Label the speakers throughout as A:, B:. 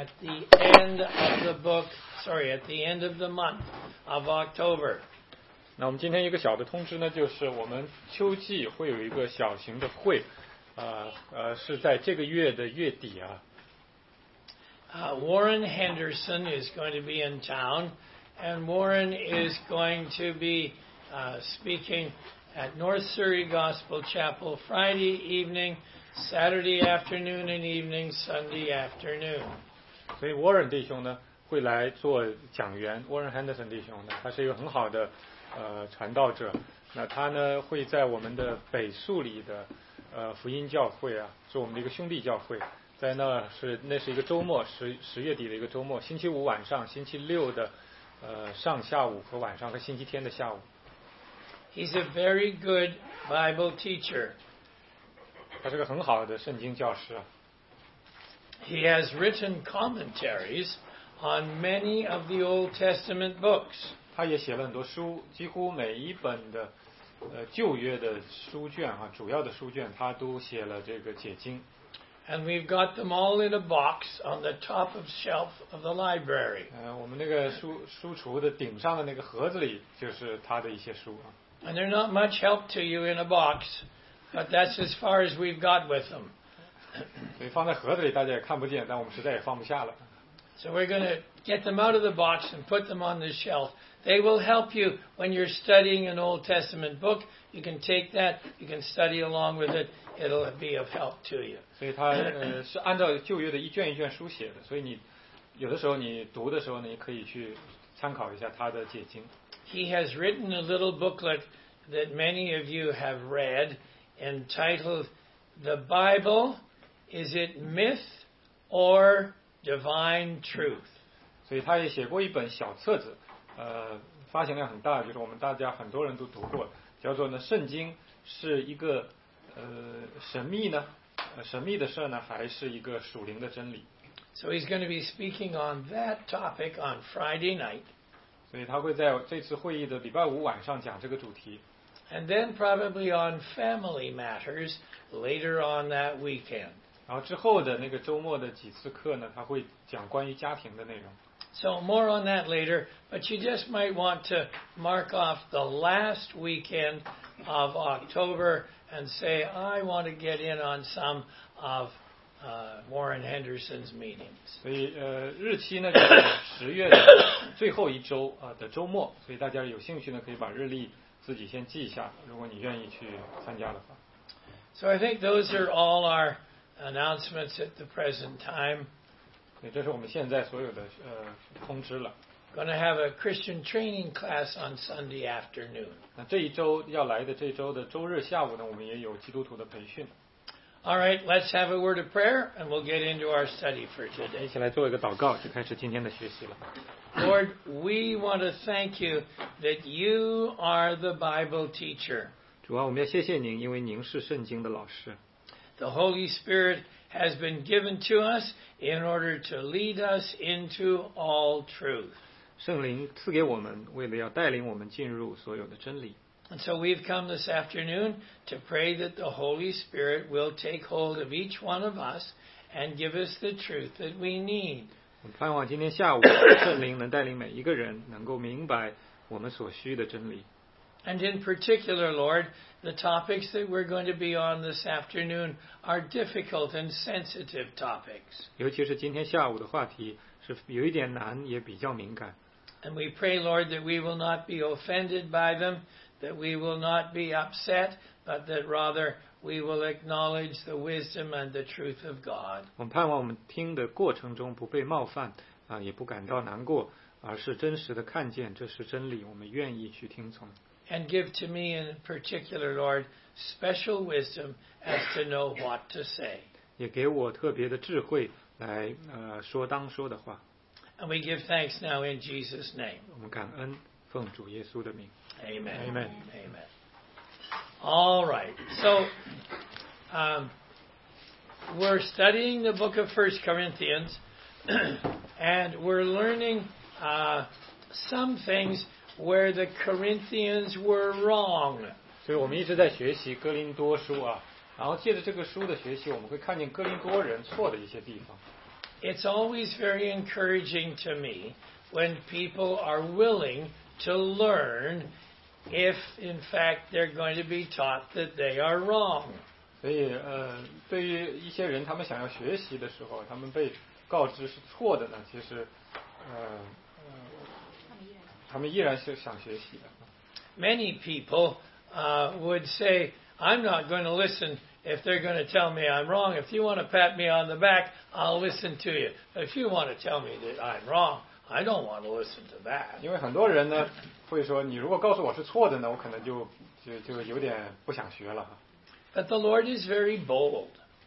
A: at the end of the book, at the end of the month of October.
B: 那我们今天一个小的通知呢，就是我们秋季会有一个小型的会，是在这个月的月底啊。
A: Warren Henderson is going to be in town, and Warren is going to be speaking at North Surrey Gospel Chapel Friday evening, Saturday afternoon and evening, Sunday afternoon.
B: 所以 Warren 弟兄呢会来做讲员。Warren Henderson 弟兄呢，他是一个很好的传道者。那他呢会在我们的北树里的福音教会啊，是我们的一个兄弟教会。在那是一个周末，10月底的一个周末，星期五晚上、星期六的上下午和晚上和星期天的下午。
A: He's a very good Bible teacher.
B: 他是个很好的圣经教师啊。
A: He has written commentaries on many of the Old Testament books.
B: 他也写了很多书，几乎每一本的旧约的书卷啊，主要的书卷他都写了这个解经。
A: And we've got them all in a box on the top of shelf of the library.
B: 我们那个书橱的顶上的那个盒子里就是他的一些书啊。
A: And they're not much help to you in a box, but that's as far as we've got with them.
B: 所以放在盒子里大家也看不见，但我们实在也放不下了。
A: So we're going to get them out of the box and put them on the shelf. They will help you when you're studying an Old Testament book. You can take that, you can study along with it. It'll be of help to you.
B: 所以他是按照旧约的一卷一卷书写的，所以你有的时候你读的时候呢，你可以去参考一下他的解经。
A: He has written a little booklet that many of you have read entitled The Bible, Is It Myth or Divine Truth?
B: 所以他也写过一本小册子，发行量很大，就是我们大家很多人都读过，叫做呢圣经是一个神秘的事呢，还是一个属灵的真理。
A: So he's going to be speaking on that topic on Friday night.
B: 所以他会在这次会议的礼拜五晚上讲这个主题。
A: And then probably on family matters later on that weekend.
B: 然后之后的那个周末的几次课呢，他会讲关于家庭的内容。
A: So more on that later, but you just might want to mark off the last weekend of October and say, I want to get in on some of Warren Henderson's meetings.
B: 所以日期呢就是10月的最后一周的周末，所以大家有兴趣呢可以把日历自己先记一下，如果你愿意去参加的话。
A: So I think those are all our announcements at the present time.
B: 所以这是我们现在所有的通知了。
A: Going to have a Christian training class on Sunday afternoon.
B: 那这一周要来的这周的周日下午呢，我们也有基督徒的培训。
A: All right, let's have a word of prayer and we'll get into our study for today.
B: 一起来做一个祷告，就开始今天的学习了。
A: Lord, we want to thank you that you are the Bible teacher.
B: 主啊，我们要谢谢您，因为您是圣经的老师。
A: The Holy Spirit has been given to us in order to lead us into all truth.
B: 圣灵赐给我们，为了要带领我们进入所有的真理。
A: And so we've come this afternoon to pray that the Holy Spirit will take hold of each one of us and give us the truth that we need.
B: 我们盼望今天下午圣灵能带领每一个人能够明白我们所需的真理。
A: And in particular, Lord, the topics that we're going to be on this afternoon are difficult and sensitive topics.
B: 尤其是今天下午的话题是有一点难，也比较敏感。
A: And we pray, Lord, that we will not be offended by them, that we will not be upset, but that rather we will acknowledge the wisdom and the truth of God.
B: 我们盼望我们听的过程中不被冒犯也不感到难过，而是真实的看见这是真理，我们愿意去听从。
A: And give to me in particular, Lord, special wisdom as to know what to say.
B: 也给我特别的智慧来说当说的话。
A: And we give thanks now in Jesus' name.
B: 我们感恩，奉主耶稣的名。
A: Amen.
B: Amen.
A: Amen. All right. So, we're studying the book of 1 Corinthians, and we're learning some things where the Corinthians were wrong.
B: 所以我们一直在学习哥林多书啊，然后借着这个书的学习，我们会看见哥林多人错的一些地方。
A: it's always very encouraging to me when people are willing to learn if, in fact, they're going to be taught that they are wrong.
B: 所以对于一些人，他们想要学习的时候，他们被告知是错的呢，其实他们依然是想学习的。
A: Many people would say, I'm not going to listen if they're going to tell me I'm wrong. If you want to pat me on the back, I'll listen to you. But if you want to tell me that I'm wrong, I don't want to listen to that.
B: 因为很多人呢会说，你如果告诉我是错的呢，我可能就有点不想学了。
A: But the Lord is very bold.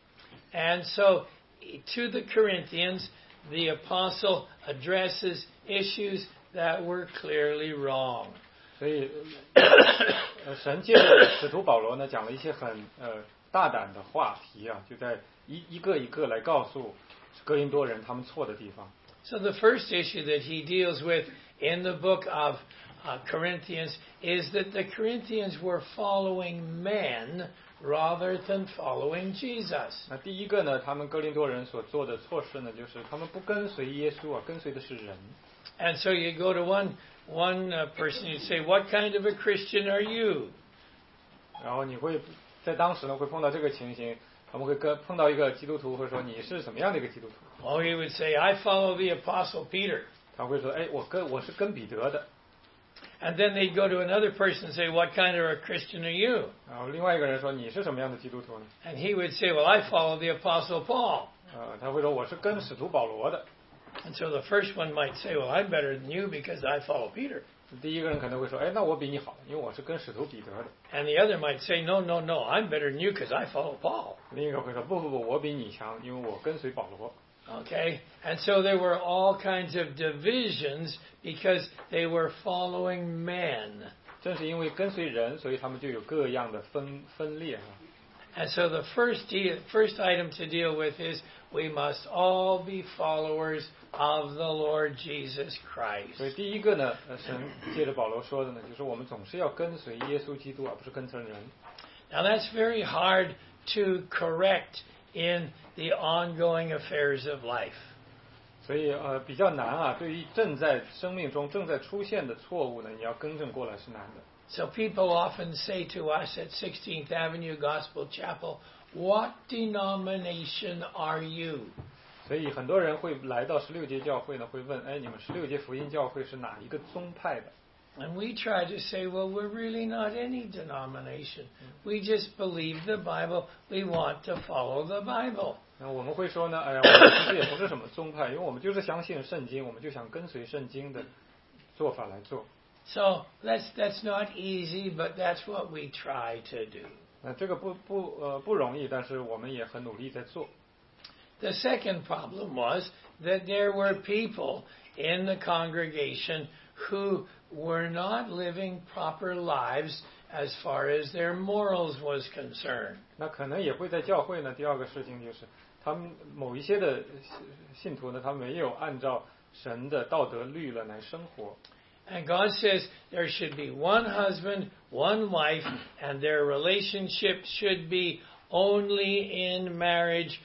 A: And so to the Corinthians, the apostle addresses issues that were clearly wrong.
B: 所以神借着使徒保罗呢讲了一些很大胆的话题啊，就在一个一个来告诉哥林多人他们错的地方。
A: So the first issue that he deals with in the book of Corinthians is that the Corinthians were following men rather than following Jesus.
B: 那第一个呢，他们哥林多人所做的错事呢，就是他们不跟随耶稣啊，跟随的是人。
A: And so you go to one person, you say, "What kind of a Christian are you?"
B: 然后你会在当时呢会碰到这个情形，他们会碰到一个基督徒，会说你是什么样的一个基督徒？
A: Oh, he would say, "I follow the apostle Peter."
B: 他会说，哎，我是跟彼得的。
A: And then they'd go to another person and say, "What kind of a Christian are you?"
B: 然后另外一个人说你是什么样的基督徒呢？
A: And he would say, "Well, I follow the apostle Paul."
B: 他会说我是跟使徒保罗的。
A: And so the first one might say, "Well, I'm better than you because I follow Peter."
B: 第一个人可能会说，哎，那我比你好，因为我是跟使徒彼得的。
A: And the other might say, "No, no, no, I'm better than you because I follow Paul."
B: 另一个会说，不，我比你强，因为我跟随保罗。
A: Okay? And so there were all kinds of divisions because they were following men.
B: 正是因为跟随人，所以他们就有各样的分裂。
A: And so the first item to deal with is we must all be followers of the Lord Jesus Christ.
B: 所以第一个呢，神借着保罗说的呢，就是我们总是要跟随耶稣基督，而不是跟随人。
A: Now that's very hard to correct in the ongoing affairs of life.
B: 所以比较难啊，对于正在生命中正在出现的错误呢，你要更正过来是难的。
A: So people often say to us at 16th Avenue Gospel Chapel, "What denomination are you?"
B: 所以很多人会来到16节教会呢，会问，哎，你们16节福音教会是哪一个宗派的？
A: And we try to say, well, we're really not any denomination. We just believe the Bible. We want to follow the Bible.
B: 那我们会说呢，哎呀，我们其实也不是什么宗派，因为我们就是相信圣经，我们就想跟随圣经的做法来做。
A: So that's not easy, but that's what we try to do.
B: 那这个不容易，但是我们也很努力在做。
A: The second problem was that there were people in the congregation who were not living proper lives as far as their morals was concerned.
B: 那可能也会在教会呢。第二个事情就是，他们某一些的信徒呢，他没有按照神的道德律了来生活。
A: And God says there should be one husband, one wife, and their relationship should be only in marriage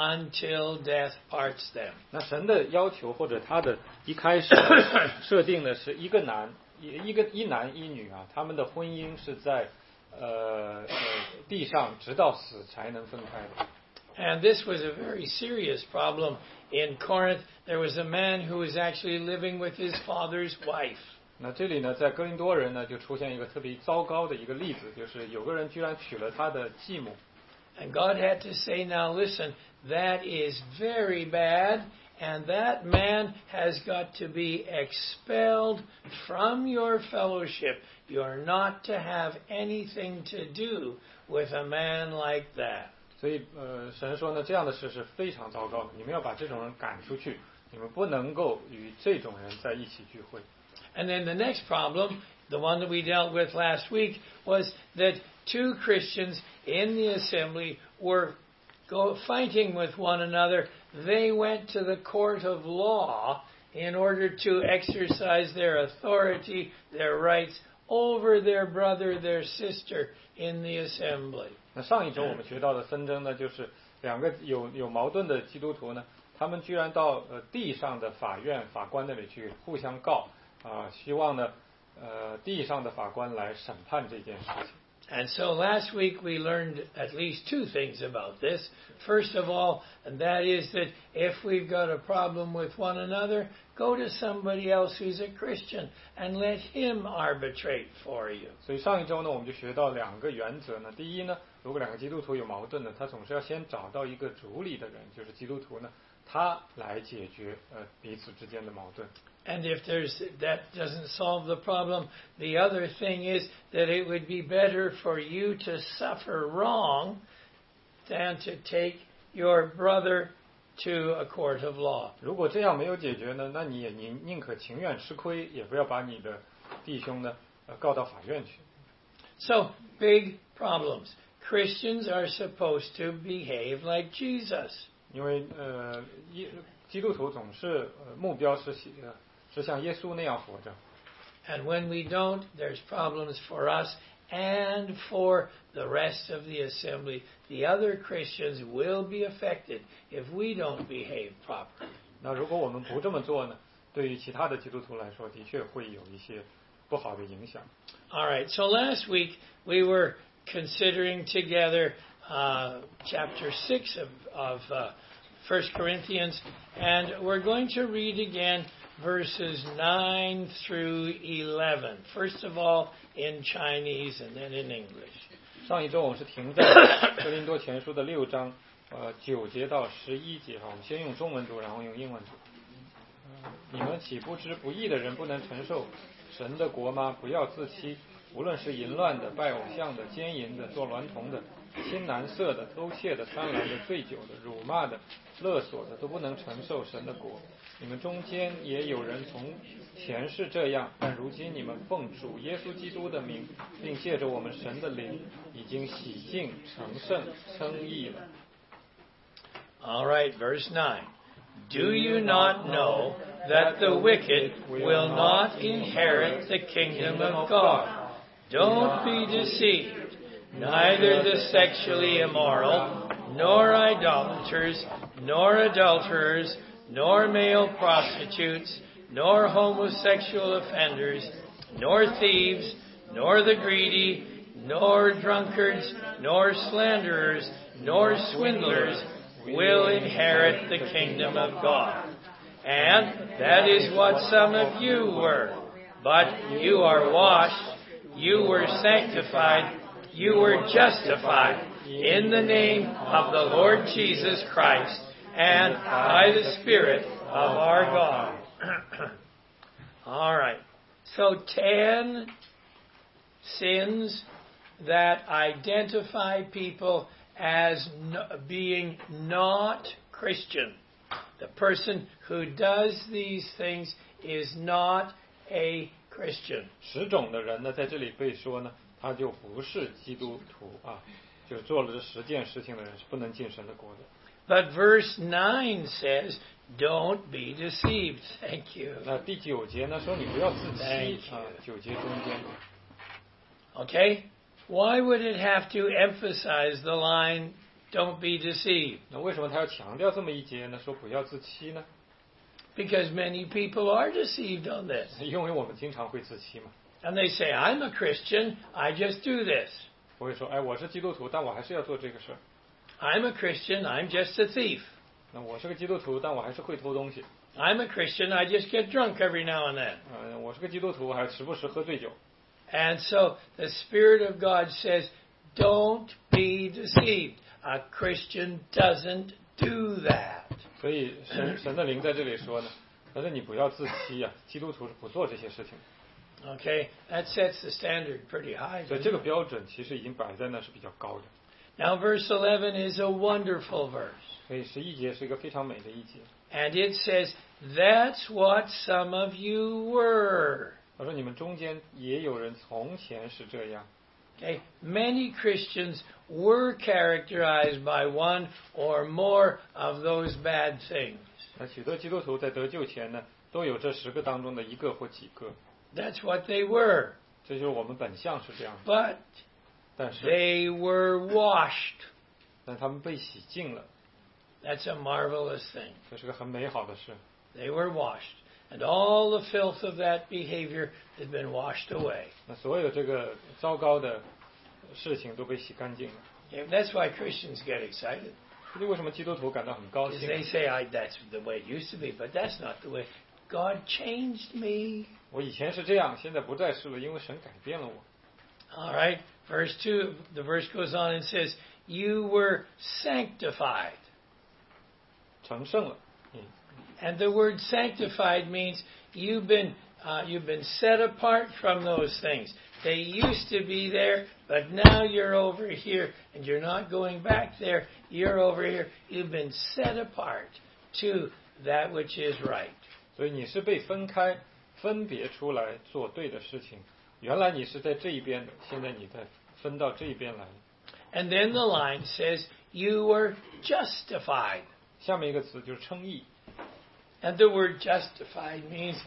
A: until death parts them.
B: 那神的要求或者他的一开始设定的是一男一女啊，他们的婚姻是在地上直到死才能分开的。
A: And this was a very serious problem in Corinth. There was a man who was actually living with his father's wife.
B: 那这里呢，在哥林多人呢，就出现一个特别糟糕的一个例子，就是有个人居然娶了他的继母。
A: And God had to say, now listen, that is very bad, and that man has got to be expelled from your fellowship. You're not to have anything to do with a man like that.
B: 所以神说呢，这样的事是非常糟糕的，你们要把这种人赶出去，你们不能够与这种人在一起聚会。
A: And then the next problem, the one that we dealt with last week, was that two Christians in the assembly were fighting with one another. They went to the court of law in order to exercise their authority, their rights over their brother, their sister in the assembly.
B: 那上一周我们学到的纷争呢，就是两个有矛盾的基督徒呢，他们居然到地上的法院法官那里去互相告希望呢地上的法官来审判这件事情。
A: And so last week we learned at least two things about this. First of all, and that is that if we've got a problem with one another, go to somebody else who's a Christian and let him arbitrate for you.
B: 所以上一周呢，我们就学到两个原则呢。第一呢，如果两个基督徒有矛盾呢，他总是要先找到一个主理的人，就是基督徒呢，他来解决彼此之间的矛盾。
A: And if that doesn't solve the problem, the other thing is that it would be better for you to suffer wrong than to take your brother to a court of law.
B: 如果这样没有解决呢，那你也宁可情愿吃亏，也不要把你的弟兄呢告到法院去。
A: So, big problems. Christians are supposed to behave like Jesus.
B: 因为基督徒总是目标是像耶稣那样活着。
A: And when we don't, there's problems for us and for the rest of the assembly. The other Christians will be affected if we don't behave properly.
B: 那如果我们不这么做呢，对于其他的基督徒来说，的确会有一些不好的影响。
A: All right, so last week we were considering together chapter 6 of 1 Corinthians, and we're going to read again verses 9 through 11. First of all in Chinese and then in English.
B: 上一周我们是停在哥林多前书的6章9节到11节我们先用中文读，然后用英文读。你们岂不知不义的人不能承受神的国吗？不要自欺，无论是淫乱的、拜偶像的、奸淫的、做娈童的、亲男色的、偷窃的、贪婪的、醉酒的、辱骂的、勒索的，都不能承受神的国。你们中间也有人从前是这样，但如今你们奉主耶稣基督的名，并借着我们神的灵，已经洗净、成圣、称义了。
A: All right, verse 9. Do you not know that the wicked will not inherit the kingdom of God? Don't be deceived. Neither the sexually immoral, nor idolaters, nor adulterers, nor male prostitutes, nor homosexual offenders, nor thieves, nor the greedy, nor drunkards, nor slanderers, nor swindlers will inherit the kingdom of God. And that is what some of you were. But you are washed, you were sanctified, you were justified in the name of the Lord Jesus Christ and by the Spirit of our God. All right. So 10 sins that identify people as being not Christian. The person who does these things is not a Christian.
B: 10种的人呢，在这里被说呢，他就不是基督徒就做了这10件事情的人是不能进神的国的。
A: But verse 9 says, "Don't be deceived." Thank you.
B: 那第9节呢说你不要自欺9节中间。
A: Okay? Why would it have to emphasize the line, "Don't be deceived"?
B: 那为什么他要强调这么一节呢？说不要自欺呢？
A: Because many people are deceived on this.
B: 因为我们经常会自欺嘛。
A: And they say, "I'm a Christian, I just do this."
B: 我会说，我是基督徒，但我还是要做这个事儿。
A: I'm a Christian, I'm just a thief.
B: 那我是个基督徒，但我还是会偷东西。
A: I'm a Christian, I just get drunk every now and then.
B: 我是个基督徒，还时不时喝醉酒。
A: And so the Spirit of God says, don't be deceived. A Christian doesn't do that.
B: 所以神的灵在这里说呢，但是你不要自欺基督徒是不做这些事情。
A: Okay, that sets the standard pretty high.
B: 所以这个标准其实已经摆在那是比较高的。
A: Now verse 11 is a wonderful verse.
B: 所以11节是一个非常美的一节。
A: And it says, that's what some of you were.
B: 他说你们中间也有人从前是这样。
A: Okay, many Christians were characterized by one or more of those bad things.
B: 那许多基督徒在得救前呢，都有这10个当中的一个或几个。
A: That's what they were.
B: 这就是我们本相是这样的。
A: But
B: 但是
A: they were washed.
B: 但他们被洗净了，
A: That's a marvelous thing.
B: 这是个很美好的事。
A: They were washed, and all the filth of that behavior had been washed away.
B: 那所有这个糟糕的事情都被洗干净了。
A: Yeah, that's why Christians get excited.
B: 这就为什么基督徒感到很高
A: Because
B: 兴？
A: they say, that's the way it used to be, but that's not the way. God changed me.
B: 我以前是这样，现在不再是了，因为神改变了我。
A: All right, verse 2, the verse goes on and says, you were sanctified.
B: 成圣了，
A: And the word sanctified means you've been set apart from those things. They used to be there, but now you're over here, and you're not going back there. You're over here. You've been set apart to that which is right.
B: 所以你是被分开、分别出来做对的事情。原来你是在这一边的，现在你再分到这一边来。
A: And then the line says, you were justified.
B: 下面一个词就是称义。
A: And the word justified means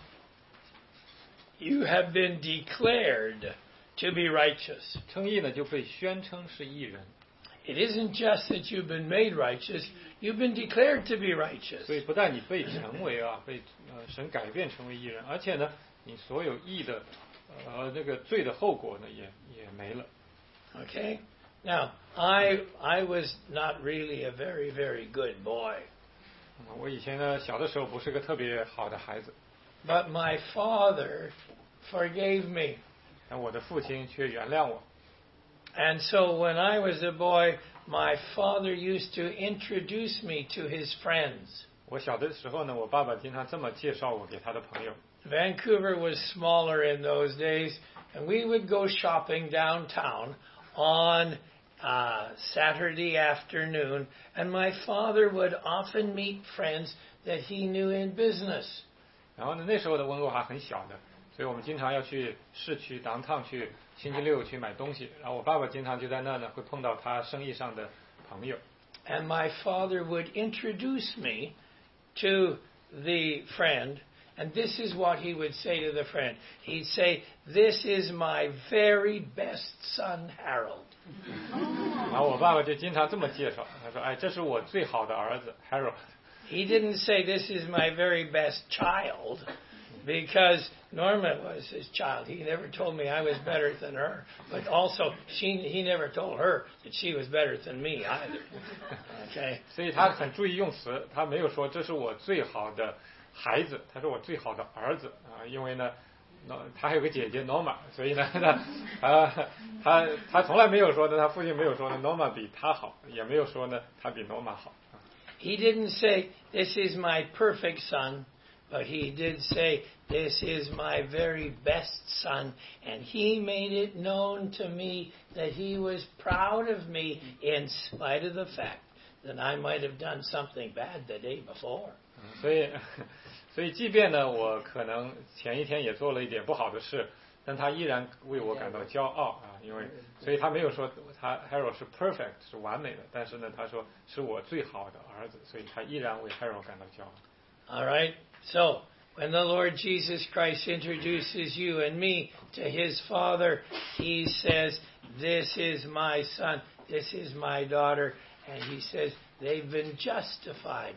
A: you have been declared to be righteous.
B: 称义呢就被宣称是义人。
A: It isn't just that you've been made righteous, you've been declared to be righteous.
B: 所以不但你被成为被神改变成为义人，而且呢，你所有义的那个罪的后果呢也没了。
A: Okay? Now, I was not really a very, very good boy.
B: 我以前呢小的时候不是个特别好的孩子，
A: But my father forgave me.
B: 但我的父亲却原谅我。
A: And so when I was a boy, my father used to introduce me to his friends.
B: 我小的时候呢，我爸爸经常这么介绍我给他的朋友。
A: Vancouver was smaller in those days, and we would go shopping downtown on Saturday afternoon, and my father would often meet friends that he knew in business.
B: 然后呢，那时候的温哥华很小的，所以我们经常要去市区downtown去星期六去买东西。然后我爸爸经常就在那呢会碰到他生意上的朋友。
A: And my father would introduce me to the friend, and this is what he would say to the friend. He'd say, "This is my very best son, Harold."
B: 然后我爸爸就经常这么介绍，他说：“哎，这是我最好的儿子 Harold。”
A: He didn't say, "This is my very best child," because Norma was his child. He never told me I was better than her, but also he never told her that she was better than me either. Okay.
B: 所以他很注意用词，他没有说这是我最好的孩子，他说我最好的儿子啊，因为呢，他还有个姐姐 Norma， 所以呢，他从来没有说呢，他父亲没有说呢 Norma 比他好，也没有说呢他比 Norma 好。
A: He didn't say, "This is my perfect son," but he did say, "This is my very best son," and he made it known to me that he was proud of me in spite of the fact that I might have done something bad the day before.
B: 所以即便呢，我可能前一天也做了一点不好的事，但他依然为我感到骄傲啊，因为所以他没有说他 Harold 是 perfect 是完美的，但是呢，他说是我最好的儿子，所以他依然为 Harold 感到骄傲。
A: All right. So when the Lord Jesus Christ introduces you and me to his Father, he says, "This is my son, this is my daughter," and he says, "They've been justified.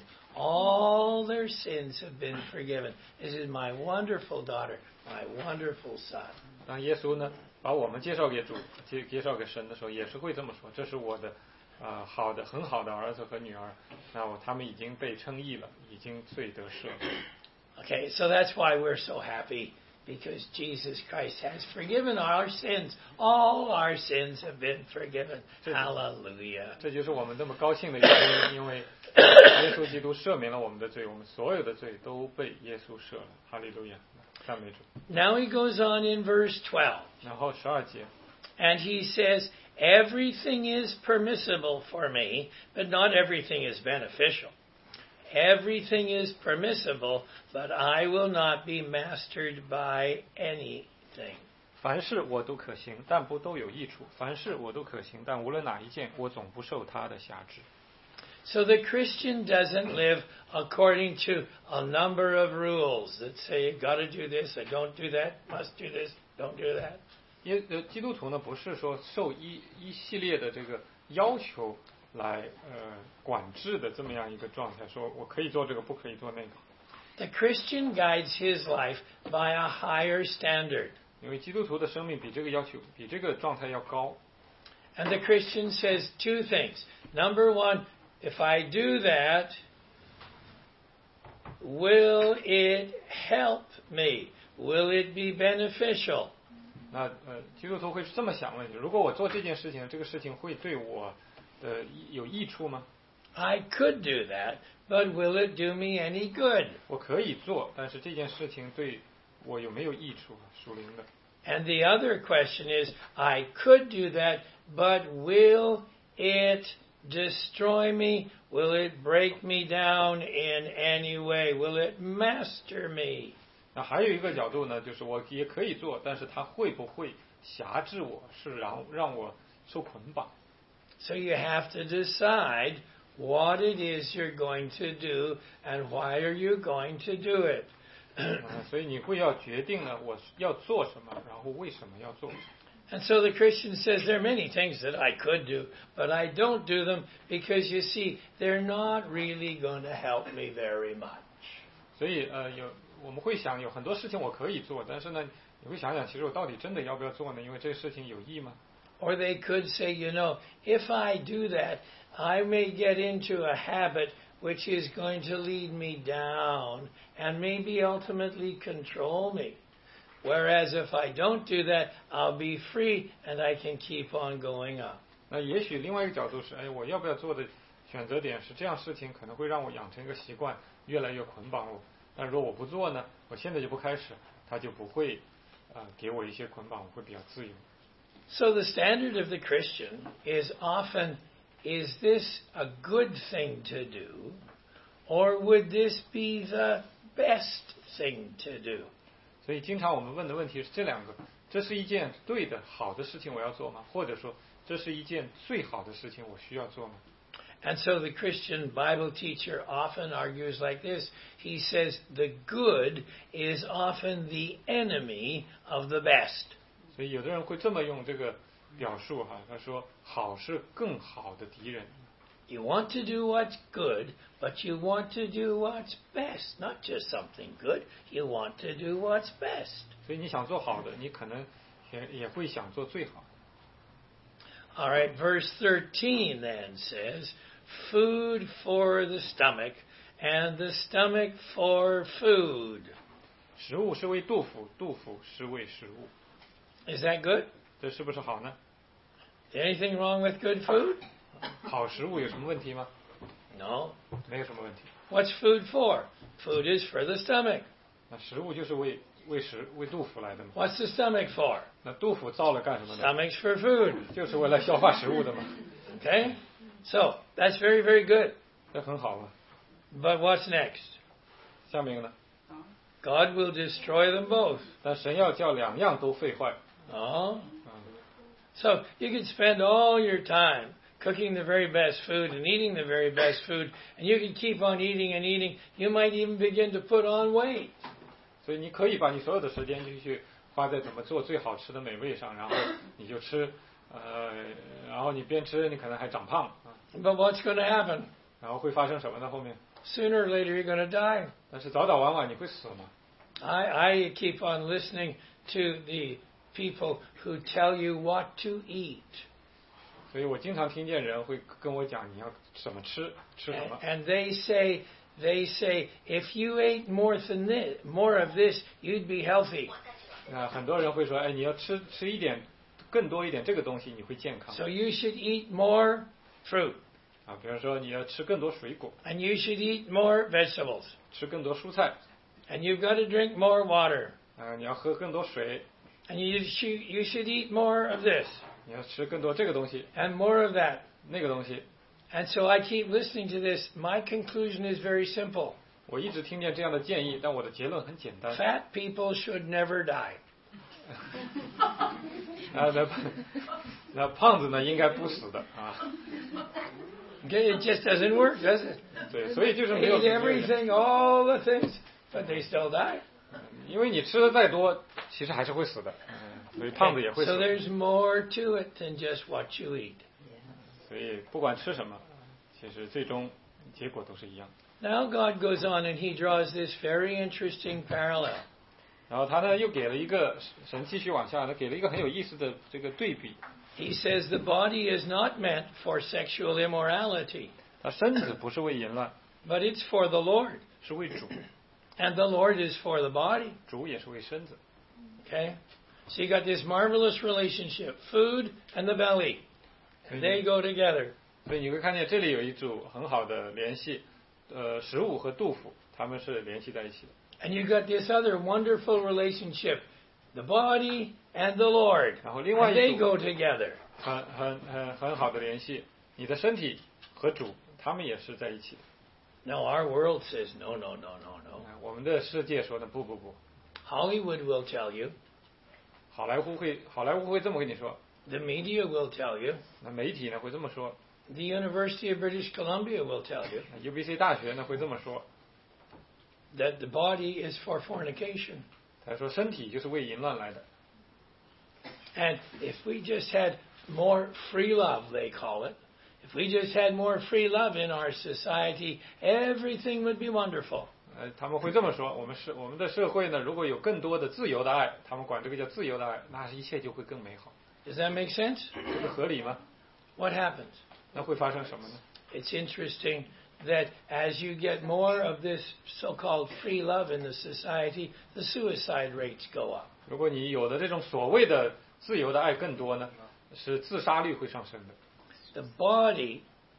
A: All their sins have been forgiven. This is my wonderful daughter, my wonderful son."
B: 当耶稣呢把我们介绍给主、介绍给神的时候，也是会这么说：“这是我的好的、很好的儿子和女儿。”那他们已经被称义了，已经罪得赦了。
A: Okay, so that's why we're so happy, because Jesus Christ has forgiven our sins. All our sins have been forgiven. Hallelujah.
B: 这就是我们这么高兴的原因，因为耶稣基督赦免了我们的罪，我们所有的罪都被耶稣赦了。哈利路亚，赞美主。
A: Now he goes on in verse 12.
B: 然后12节，
A: And he says, "Everything is permissible for me, but not everything is beneficial. Everything is permissible, but I will not be mastered by anything."
B: 凡事我都可行，但不都有益处；凡事我都可行，但无论哪一件，我总不受他的辖制。
A: So the Christian doesn't live according to a number of rules that say, "You've got to do this, or don't do that, must do this, don't do that."
B: 基督徒呢，不是说受一系列的这个要求来管制的这么样一个状态，说我可以做这个，不可以做那个。
A: The Christian guides his life by a higher standard.
B: 因为基督徒的生命比这个要求，比这个状态要高。
A: And the Christian says two things. Number one, if I do that, will it help me? Will it be beneficial?
B: 那基督徒会这么想问题：如果我做这件事情，这个事情会对我有益处吗？
A: I could do that, but will it do me any good?
B: 我可以做，但是这件事情对我有没有益处？属灵的。
A: And the other question is, I could do that, but will it destroy me? Will it break me down in any way? Will it master me?
B: 那还有一个角度呢，就是我也可以做，但是它会不会辖制我，是让我受捆绑？
A: So you have to decide what it is you're going to do and why are you going to do it.
B: 所以你会要决定呢，我要做什么，然后为什么要做。
A: And so the Christian says there are many things that I could do, but I don't do them because you see, they're not really going to help me very much.
B: 所以我们会想有很多事情我可以做，但是呢，你会想想，其实我到底真的要不要做呢？因为这个事情有益吗？
A: Or they could say, if I do that, I may get into a habit which is going to lead me down and maybe ultimately control me. Whereas if I don't do that, I'll be free and I can keep on going up.
B: 那也许另外一个角度是，我要不要做的选择点是这样，事情可能会让我养成一个习惯，越来越捆绑我。但如果我不做呢，我现在就不开始，它就不会给我一些捆绑，我会比较自由。
A: So the standard of the Christian is often, is this a good thing to do, or would this be the best thing to do?
B: 所以经常我们问的问题是这两个：这是一件对的、好的事情，我要做吗？或者说，这是一件最好的事情，我需要做吗？
A: And so the Christian Bible teacher often argues like this. He says the good is often the enemy of the best.
B: 所以有的人会这么用这个表述哈，他说好是更好的敌人。
A: You want to do what's good, but you want to do what's best, not just something good. You want to do what's best.
B: 所以你想做好的，你可能也会想做最好。
A: All right, verse 13 then says, food for the stomach, and the stomach for food.
B: 食物是为肚腹，肚腹是为食物。
A: Is that good?
B: 这是不是好呢？
A: Anything wrong with good food?
B: 好食物有什么问题吗？
A: No.
B: 没有什么问题。
A: What's food for? Food is for the stomach.
B: 那食物就是为肚腹来的嘛。
A: What's the stomach for?
B: 那肚腹造了干什么的？
A: Stomach's for food.
B: 就是为了消化食物的嘛。
A: Okay? So, that's very, very good.
B: 这很好嘛。
A: But what's next?
B: 下面呢？
A: God will destroy them both.
B: 但神要叫两样都废坏。
A: Oh? So, you could spend all your time cooking the very best food and eating the very best food, and you could keep on eating and eating. You might even begin to put on weight.
B: 所以你可以把你所有的时间就去花在怎么做最好吃的美味上，然后你就吃，然后你边吃你可能还长胖啊。
A: But what's going to happen?
B: 然后会发生什么呢？后面？
A: Sooner or later, you're going to die.
B: 但是早晚晚你会死嘛。
A: I keep on listening to the people who tell you what to eat.
B: 所以我经常听见人会跟我讲你要怎么吃什么。
A: And they say, if you ate more of this, you'd be healthy.
B: 很多人会说，你要吃一点，更多一点这个东西，你会健康。
A: So you should eat more fruit.
B: 比如说你要吃更多水果。
A: And you should eat more vegetables.
B: 吃更多蔬菜。
A: And you've got to drink more water.
B: 你要喝更多水。
A: And you should eat more of this.
B: 你要吃更多这个东西。
A: And more of that.
B: 那个东西。
A: And so I keep listening to this. My conclusion is very simple.
B: 我一直听见这样的建议，但我的结论很简单。
A: Fat people should never die.
B: 那胖子呢，应该不死的啊。
A: Okay, it just doesn't work, does it?
B: 对，所以就是没
A: They
B: 有。
A: eat everything, all the things, but they still die.
B: 因为你吃的再多，其实还是会死的。所以胖子也会死。
A: So there's more to it than just what you eat.
B: 所以不管吃什么，其实最终结果都是一样。
A: Now God goes on and he draws this very interesting parallel.
B: 然后他呢又给了一个神继续往下呢给了一个很有意思的这个对比。
A: He says the body is not meant for sexual immorality.
B: 他身子不是为淫乱，
A: But it's for the Lord.
B: 是为主，
A: And the Lord is for the body.
B: 主也是为身子。
A: Okay? So you got this marvelous relationship, food and the belly. And they go together.
B: 所以你会看见这里有一组很好的联系，食物和杜甫他们是联系在一起的。
A: And you got this other wonderful relationship, the body and the Lord.
B: 然后另外
A: And they
B: 一
A: go
B: 组
A: together.
B: 很好的联系，你的身体和主他们也是在一起的。
A: Now our world says, no, no, no, no, no.
B: 我们的世界说的不，
A: Hollywood will tell you.
B: 好莱坞会这么跟你说，
A: The media will tell you.
B: 那媒体呢会这么说，
A: The University of British Columbia will tell you
B: UBC 大学呢会这么说，
A: that the body is for fornication.
B: 他说身体就是为淫乱来的。
A: And if we just had more free love, they call it, if we just had more free love in our society, everything would be wonderful.
B: 他们会这么说，我们的社会呢，如果有更多的自由的爱，他们管这个叫自由的爱，那一切就会更美好。
A: Does that make sense?
B: 这个合理吗？
A: What happens?
B: 那会发生什么呢？
A: It's interesting that as you get more of this so-called free love in the society, the suicide rates go up.
B: 如果你有的这种所谓的自由的爱更多呢，是自杀率会上升的。
A: The body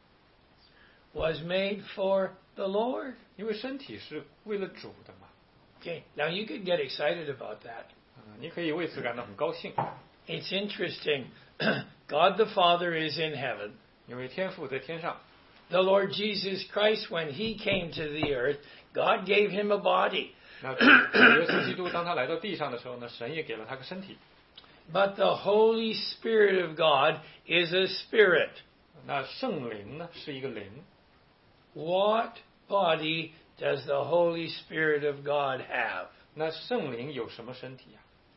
A: was made for the Lord.
B: 因为身体是为了主的嘛。
A: Okay, now you could get excited about that.
B: 你可以为此感到很高兴。
A: It's interesting. God the Father is in heaven.
B: 因为天父在天上。
A: The Lord Jesus Christ, when he came to the earth, God gave him a body.
B: 那耶稣基督当他来到地上的时候呢，神也给了他个身体。
A: But the Holy Spirit of God is a spirit.
B: 那圣灵呢是一个灵。
A: What body does the Holy Spirit of God have?
B: 那圣灵有什么身体呀？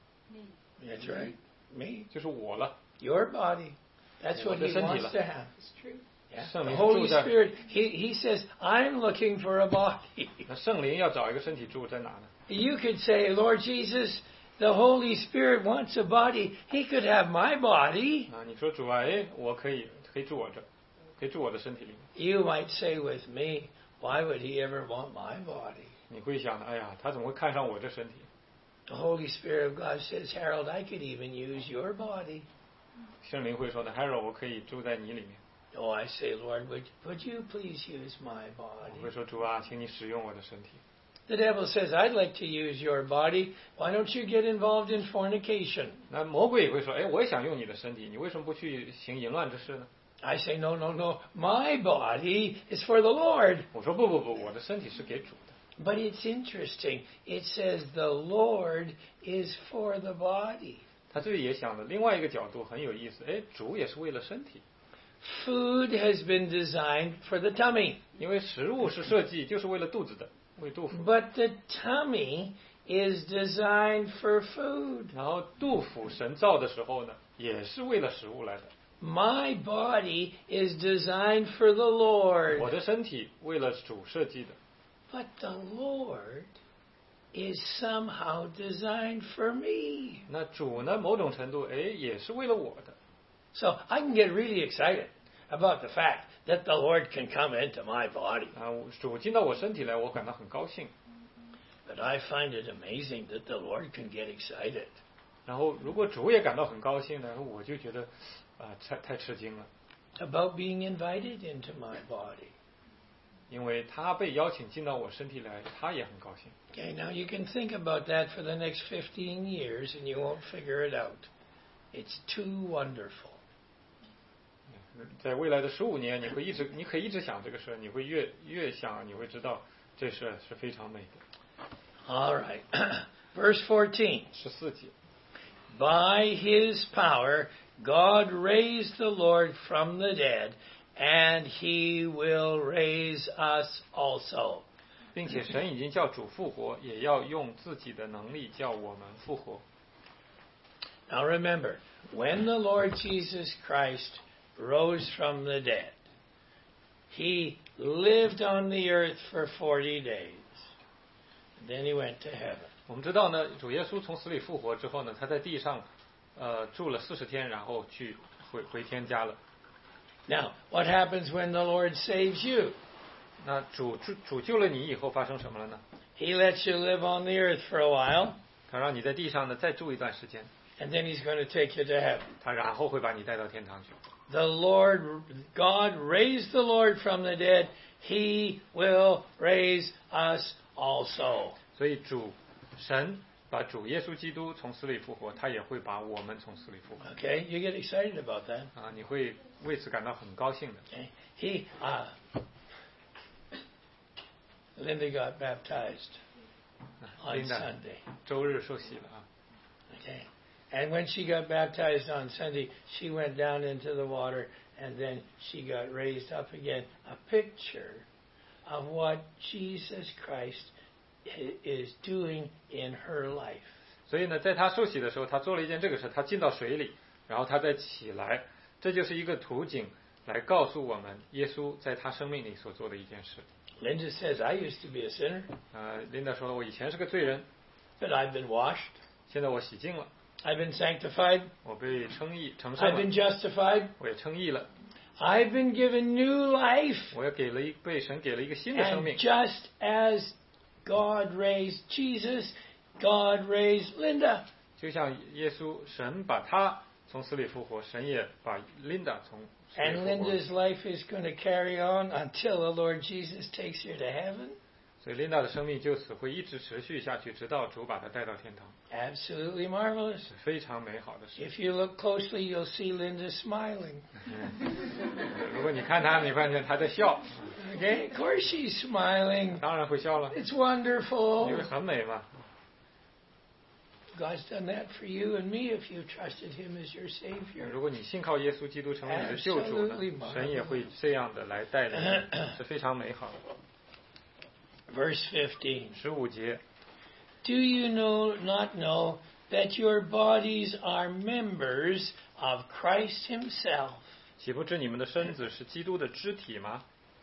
A: That's right. Me.
B: 就是我了。
A: Your body. That's what he wants to have.
C: It's true.
A: Yeah.
B: 圣
A: The
B: 灵
A: Holy
B: 住在-
A: Spirit, he says, I'm looking for a body.
B: 那圣灵要找一个身体住在哪呢？
A: You could say, Lord Jesus, the Holy Spirit wants a body. He could have my body.
B: 你说主啊，我可以住我这，可以住我的身体里面。
A: You might say with me, why would he ever want my body?
B: 你会想，哎呀，他怎么会看上我这身体？
A: The Holy Spirit of God says, Harold, I could even use your body.
B: 圣灵会说呢 ，Harold，我可以住在你里面。
A: Oh, I say, Lord, would you please use my
B: 我会
A: body?
B: 说主啊，请你使用我的身体。
A: The devil says, I'd like to use your body. Why don't you get involved in fornication?
B: 那魔鬼也会说，我也想用你的身体，你为什么不去行淫乱之事呢？
A: I say, no, no, no. My body is for the Lord.
B: 我说不，我的身体是给主的。
A: But it's interesting. It says the Lord is for the body.
B: 他这里也想了另外一个角度，很有意思。主也是为了身体，
A: Food has been designed for the tummy.
B: 因为食物是设计就是为了肚子的，为杜甫。
A: But the tummy is designed for food.
B: 然后杜甫神造的时候呢，也是为了食物来的。
A: My body is designed for the Lord.
B: 我的身体为了主设计的，
A: But the Lord is somehow designed for me.
B: 那主呢，某种程度也是为了我的。
A: So I can get really excited about the fact that the Lord can come into my body.
B: 主进到我身体来，我感到很高兴。
A: But I find it amazing that the Lord can get excited.
B: 然后如果主也感到很高兴呢，我就觉得太吃惊了，
A: About being invited into my body.
B: 因为他被邀请进到我身体来，他也很高兴。
A: Okay, now you can think about that for the next 15 years and you won't figure it out. It's too wonderful.
B: 在未来的15年，你可以一直想这个事，你会越想，你会知道这事是非常美的。
A: All right. Verse 14.
B: 14节，
A: By his power, God raised the Lord from the dead, and he will raise us also.
B: 并且神已经叫主复活，也要用自己的能力叫我们复活。
A: Now remember, when the Lord Jesus Christ rose from the dead. He lived on the earth for 40 days. Then he went to heaven.
B: 我们知道呢，主耶稣从死里复活之后呢，他在地上住了40天，然后回天家了。
A: Now, what happens when the Lord saves you?
B: 那主救了你以后发生什么了呢？
A: He lets you live on the earth for a while,
B: 他让你在地上呢再住一段时间，
A: and then he's going to take you to heaven.
B: 他然后会把你带到天堂去。
A: The Lord, God raised the Lord from the dead. He will raise us also.
B: 所以神把主耶稣基督从死里复活，他也会把我们从死里复活。
A: Okay, you get excited about that.
B: 啊，你会为此感到很高兴的。
A: Okay. Linda got baptized on
B: Linda
A: Sunday.
B: 周日受洗了啊。
A: Okay. And when she got baptized on Sunday, she went down into the water and then she got raised up again. A picture of what Jesus Christ is doing in her life.
B: 所以呢，在他受洗的时候，他做了一件这个事，他进到水里，然后他再起来，这就是一个图景，来告诉我们耶稣在他生命里所做的一件事。
A: Linda says, I used to be a sinner,
B: Linda 说我以前是个罪人，
A: but I've been washed.
B: 现在我洗净了，
A: I've been sanctified.
B: 我被称圣
A: I've
B: 了，
A: been justified.
B: 我也称义了，
A: I've been given new life.
B: 我也被神给了一个新的生
A: And
B: 命。
A: just as God raised Jesus, God raised Linda.
B: 就像耶稣神把他从死里复活，神也把 Linda 从死里
A: And
B: 复活。
A: Linda's life is going to carry on until the Lord Jesus takes her to heaven.
B: 所以 Linda 的生命就此会一直持续下去，直到主把她带到天堂，
A: Absolutely marvelous.
B: 是非常美好的事。
A: If you look closely, you'll see Linda smiling.
B: 如果你看她，你发现她在笑，
A: Okay? Of course she's smiling.
B: 当然会笑了，
A: It's
B: 因为
A: wonderful.
B: 很美嘛。
A: God's done that for you and me if you trusted Him as your Savior.
B: 如果你信靠耶稣基督成为你的救主呢，
A: Absolutely
B: 神也会这样的来带领你，是非常美好的。
A: Verse 15.
B: 15节，
A: Do you not know that your bodies are members of Christ Himself?
B: 岂不知你们的身子是基督的肢体吗？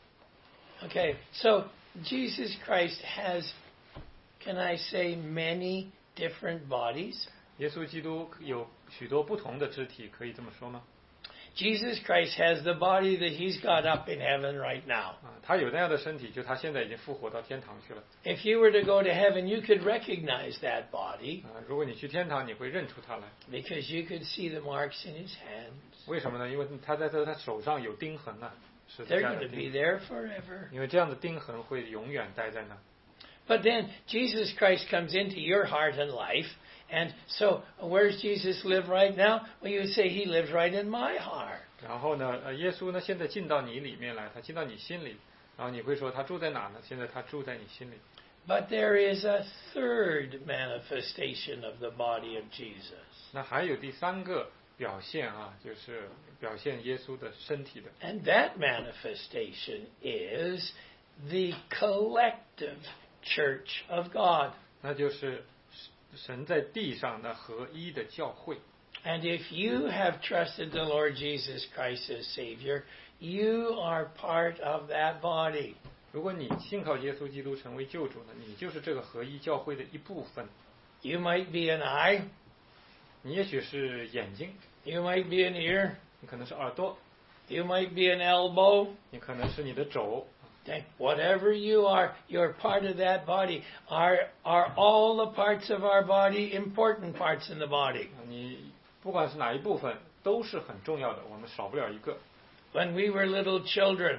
A: Okay, so Jesus Christ has, can I say, many different bodies?
B: 耶稣基督有许多不同的肢体，可以这么说吗？
A: Jesus Christ has the body that He's got up in heaven right now.
B: 啊，他有那样的身体，就他现在已经复活到天堂去了。
A: If you were to go to heaven, you could recognize that body
B: 啊，如果你去天堂，你会认出他来。
A: because you could see the marks in His hands.
B: 为什么呢？因为他在他手上有钉痕啊，是这
A: They're
B: 样
A: going
B: 的
A: to be
B: 钉。
A: there forever.
B: 因为这样的钉痕会永远待在那。
A: But then Jesus Christ comes into your heart and life. And so, where does Jesus live right now? Well, you would say He lives right in my heart.
B: 然后呢，耶稣呢现在进到你里面来，他进到你心里，然后你会说他住在哪呢？现在他住在你心里。
A: But there is a third manifestation of the body of Jesus.
B: 那还有第三个表现啊，就是表现耶稣的身体的。
A: And that manifestation is the collective church of God.
B: 那就是神在地上那合一的教会。
A: And if you have trusted the Lord Jesus Christ as Savior, you are part of that body.
B: 如果你信靠耶稣基督成为救主呢，你就是这个合一教会的一部分。
A: You might be an eye,
B: 你也许是眼睛，
A: you might be an ear,
B: 你可能是耳朵，
A: you might be an elbow.
B: 你可能是你的肘。
A: Okay, whatever you are, you're part of that body. Are all the parts of our body important parts in the body?
B: 你不管是哪一部分，都是很重要的，我们少不了一个。
A: When we were little children,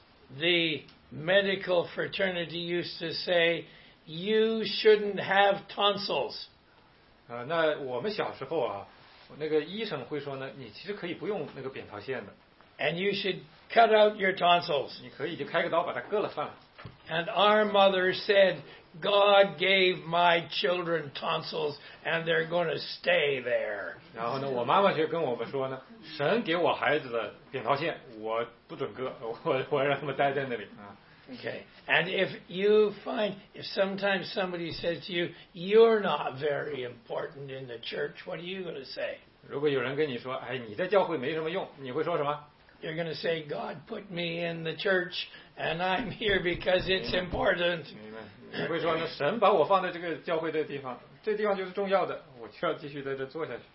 A: the medical fraternity used to say, you shouldn't have tonsils.
B: 那我们小时候啊，那个医生会说呢，你其实可以不用那个扁桃腺的，
A: And you should cut out your tonsils.
B: 你可以就开个刀把它割了算了。
A: And our mother said, God gave my children tonsils and they're going to stay there.
B: 然后呢，我妈妈却跟我们说呢，神给我孩子的扁桃腺，我不准割，我让他们待在那里啊。
A: Okay. And if sometimes somebody says to you, you're not very important in the church, what are you going to say?
B: 如果有人跟你说，哎，你在教会没什么用，你会说什么？
A: You're going to say, God put me in the church, and I'm here because it's important.
B: 明白？你会说，那神把我放在这个教会这个地方，这地方就是重要的，我就要继续在这做下去。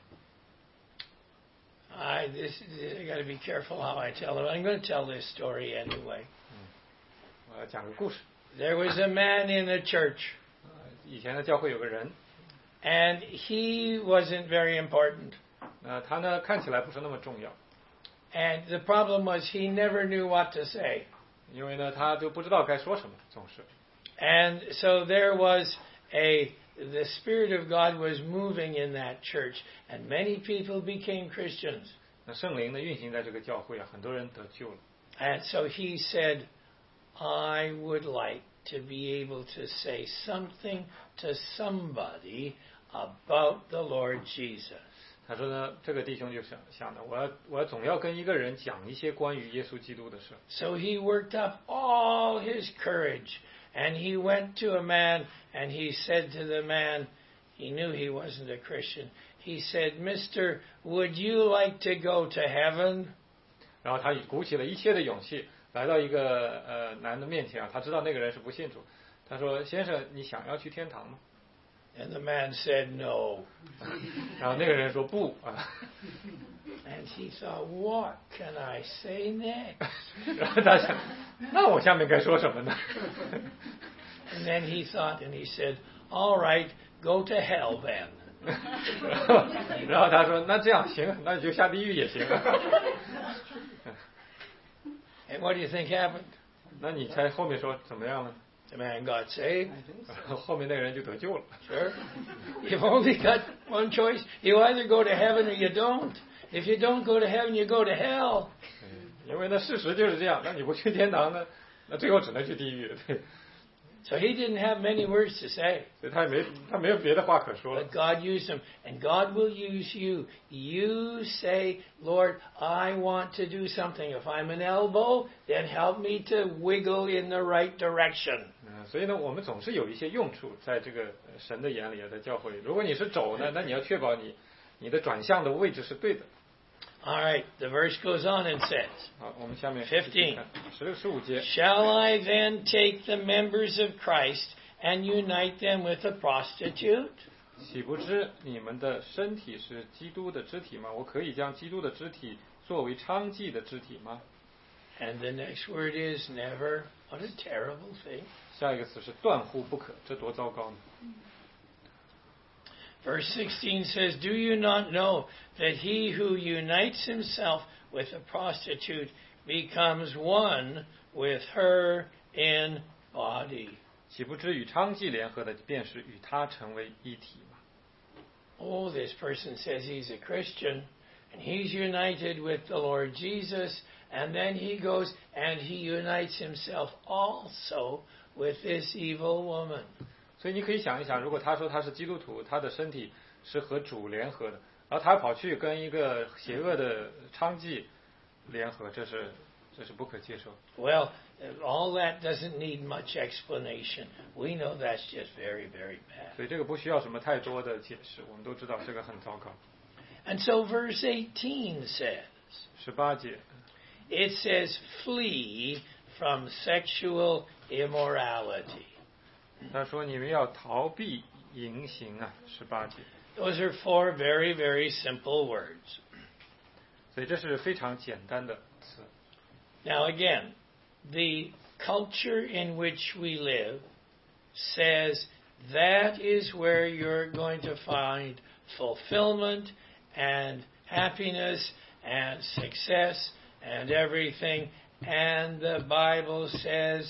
A: I got to be careful how I tell it. I'm going to tell this story anyway.
B: 我要讲个故事。
A: There was a man in the church.
B: 以前的教会有个人。
A: And he wasn't very important.
B: 他呢看起来不是那么重要。
A: And the problem was he never knew what to say.
B: 因为呢他就不知道该说什么，总是。
A: And so there was the Spirit of God was moving in that church, and many people became Christians.
B: 那圣灵呢运行在这个教会啊，很多人得救了。
A: And so he said, I would like to be able to say something to somebody about the Lord Jesus.
B: 他说呢，这个弟兄就想的，我总要跟一个人讲一些关于耶稣基督的事。
A: So he worked up all his courage, and he went to a man, and he said to the man, he knew he wasn't a Christian. He said, Mister, would you like to go to heaven?
B: 然后他鼓起了一切的勇气，来到一个男的面前啊，他知道那个人是不信主。他说：“先生，你想要去天堂吗？”
A: And the man said no.
B: 然后那个人说不啊。
A: And he thought, what can I say next?
B: 然后他想，那我下面该说什么呢？
A: And then he thought, and he said, all right, go to hell then.
B: 然后他说，那这样行，那你就下地狱也行。
A: And what do you think happened?
B: 那你猜后面说怎么样呢？
A: The man got saved.
B: 后面那个人就得救了。
A: Sure. You've only got one choice. You either go to heaven or you don't. If you don't go to heaven, you go to hell.
B: 因为那事实就是这样，那你不去天堂呢，那最后只能去地狱。
A: So he didn't have many words to say.
B: 所以他没有别的话可说了。
A: But God used him, and God will use you. You say, Lord, I want to do something. If I'm an elbow, then help me to wiggle in the right direction.
B: 所以呢，我们总是有一些用处，在这个神的眼里，在教会里。如果你是肘呢，那你要确保你的转向的位置是对的。
A: All right, the verse goes on and says,
B: 好，我们下面
A: 15
B: 15节。
A: Shall I then take the members of Christ and unite them with a prostitute?
B: 岂不知你们的身体是基督的肢体吗？我可以将基督的肢体作为娼妓的肢体吗？
A: And the next word is never. What a terrible thing.
B: 下一个词是断乎不可，这多糟糕呢！
A: Verse 16 says, Do you not know that he who unites himself with a prostitute becomes one with her in body?
B: 岂不知与娼妓联合的，便是与他成为一体吗？
A: Oh, this person says he's a Christian, and he's united with the Lord Jesus, and then he goes and he unites himself also with this evil woman.
B: 所以你可以想一想，如果他说他是基督徒，他的身体是和主联合的，然后他跑去跟一个邪恶的娼妓联合，这是不可接受。
A: Well, all that doesn't need much explanation. We know that's just very, very bad.
B: 所以这个不需要什么太多的解释，我们都知道这个很糟糕。
A: And so verse 18 says,
B: 18节
A: it says, flee from sexual immorality.
B: 他说你们要逃避淫行啊，18节。
A: Those are four very, very simple words.
B: 所以这是非常简单的词。
A: Now again, the culture in which we live says that is where you're going to find fulfillment and happiness and success and everything. And the Bible says,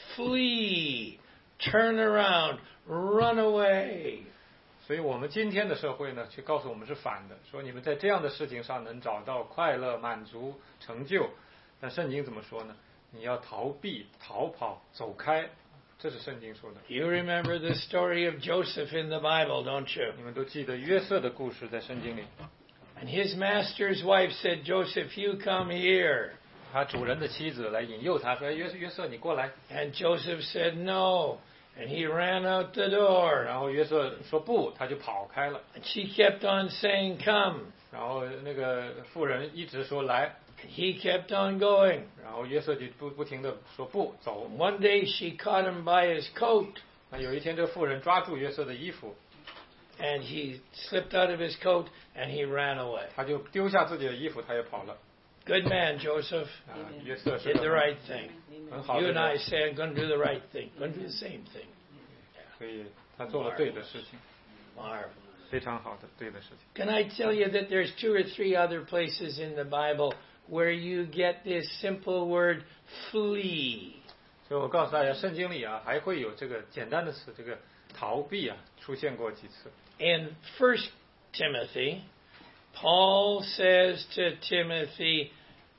A: flee, turn around, run away.
B: 所以我们今天的社会呢，却告诉我们是反的，说你们在这样的事情上能找到快乐、满足、成就。但圣经怎么说呢？你要逃避、逃跑、走开，这是圣经说的。
A: You remember the story of Joseph in the Bible, don't you?
B: 你们都记得约瑟的故事在圣经里。
A: And his master's wife said, Joseph, you come here.
B: 他主人的妻子来引诱他说：“哎，约瑟，你过来。”
A: And Joseph said no. And he ran out the door.
B: 然后约瑟说不，他就跑开了。
A: And she kept on saying, come,
B: 然后那个妇人一直说来
A: He kept on going.
B: 然后约瑟就不停的说不走。
A: One day she caught him by his coat,
B: 那有一天，这个妇人抓住约瑟的衣服，
A: and he slipped out of his coat and he ran away.
B: 他就丢下自己的衣服，他也跑了。
A: Good man, Joseph.
B: 约瑟是
A: Did the
B: 个
A: right thing.
B: 很好
A: You
B: 的
A: and I
B: 人，
A: say, I'm going to do the right thing. I'm going to do the same thing.
B: 所以他做了对的事情，
A: Marvelous.
B: 非常好的对的事情。
A: Can I tell you that there's 2 or 3 other places in the Bible where you get this simple word flee?
B: 所以我告诉大家，圣经里啊还会有这个简单的词，这个逃避啊出现过几次。
A: In 1 Timothy, Paul says to Timothy,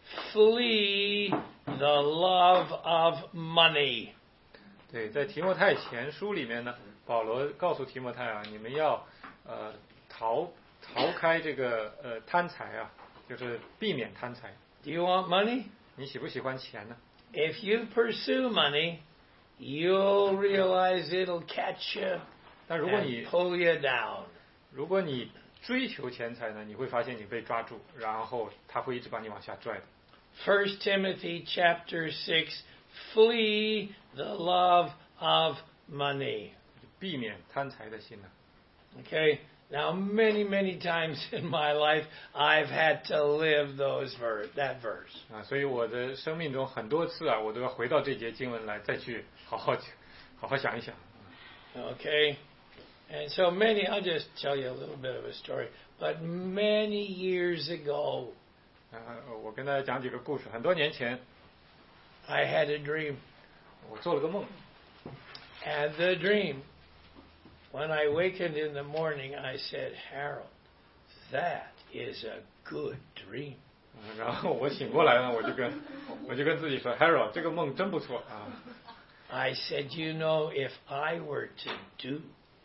A: flee the love of money.
B: 对，在提摩太前书里面呢，保罗告诉提摩太啊，你们要逃开这个贪财啊，就是避免贪财。
A: Do you want money?
B: 你喜不喜欢钱呢？
A: If you pursue money, you'll realize it'll catch you
B: 但如果
A: and
B: 你
A: pull you down.
B: 如果你追求钱财呢，你会发现你被抓住，然后他会一直把你往下拽的。
A: 1 Timothy chapter 6, flee the love of money.
B: 避免贪财的心呢。
A: Okay? Now, many, many times in my life, I've had to live that verse.
B: 啊，所以我的生命中很多次啊，我都要回到这节经文来，再去好好想一想。
A: Okay? And so I'll just tell you a little bit of a story, but many years ago,
B: 我跟大家讲几个故事。很多年前，
A: I had a dream.
B: 我做了个梦，
A: And the dream, when I wakened in the morning, I said, Harold, that is a good dream.
B: 然后我醒过来呢，我就跟自己说 ，Harold， 这个梦真不错啊。
A: I said, you know, if I were to do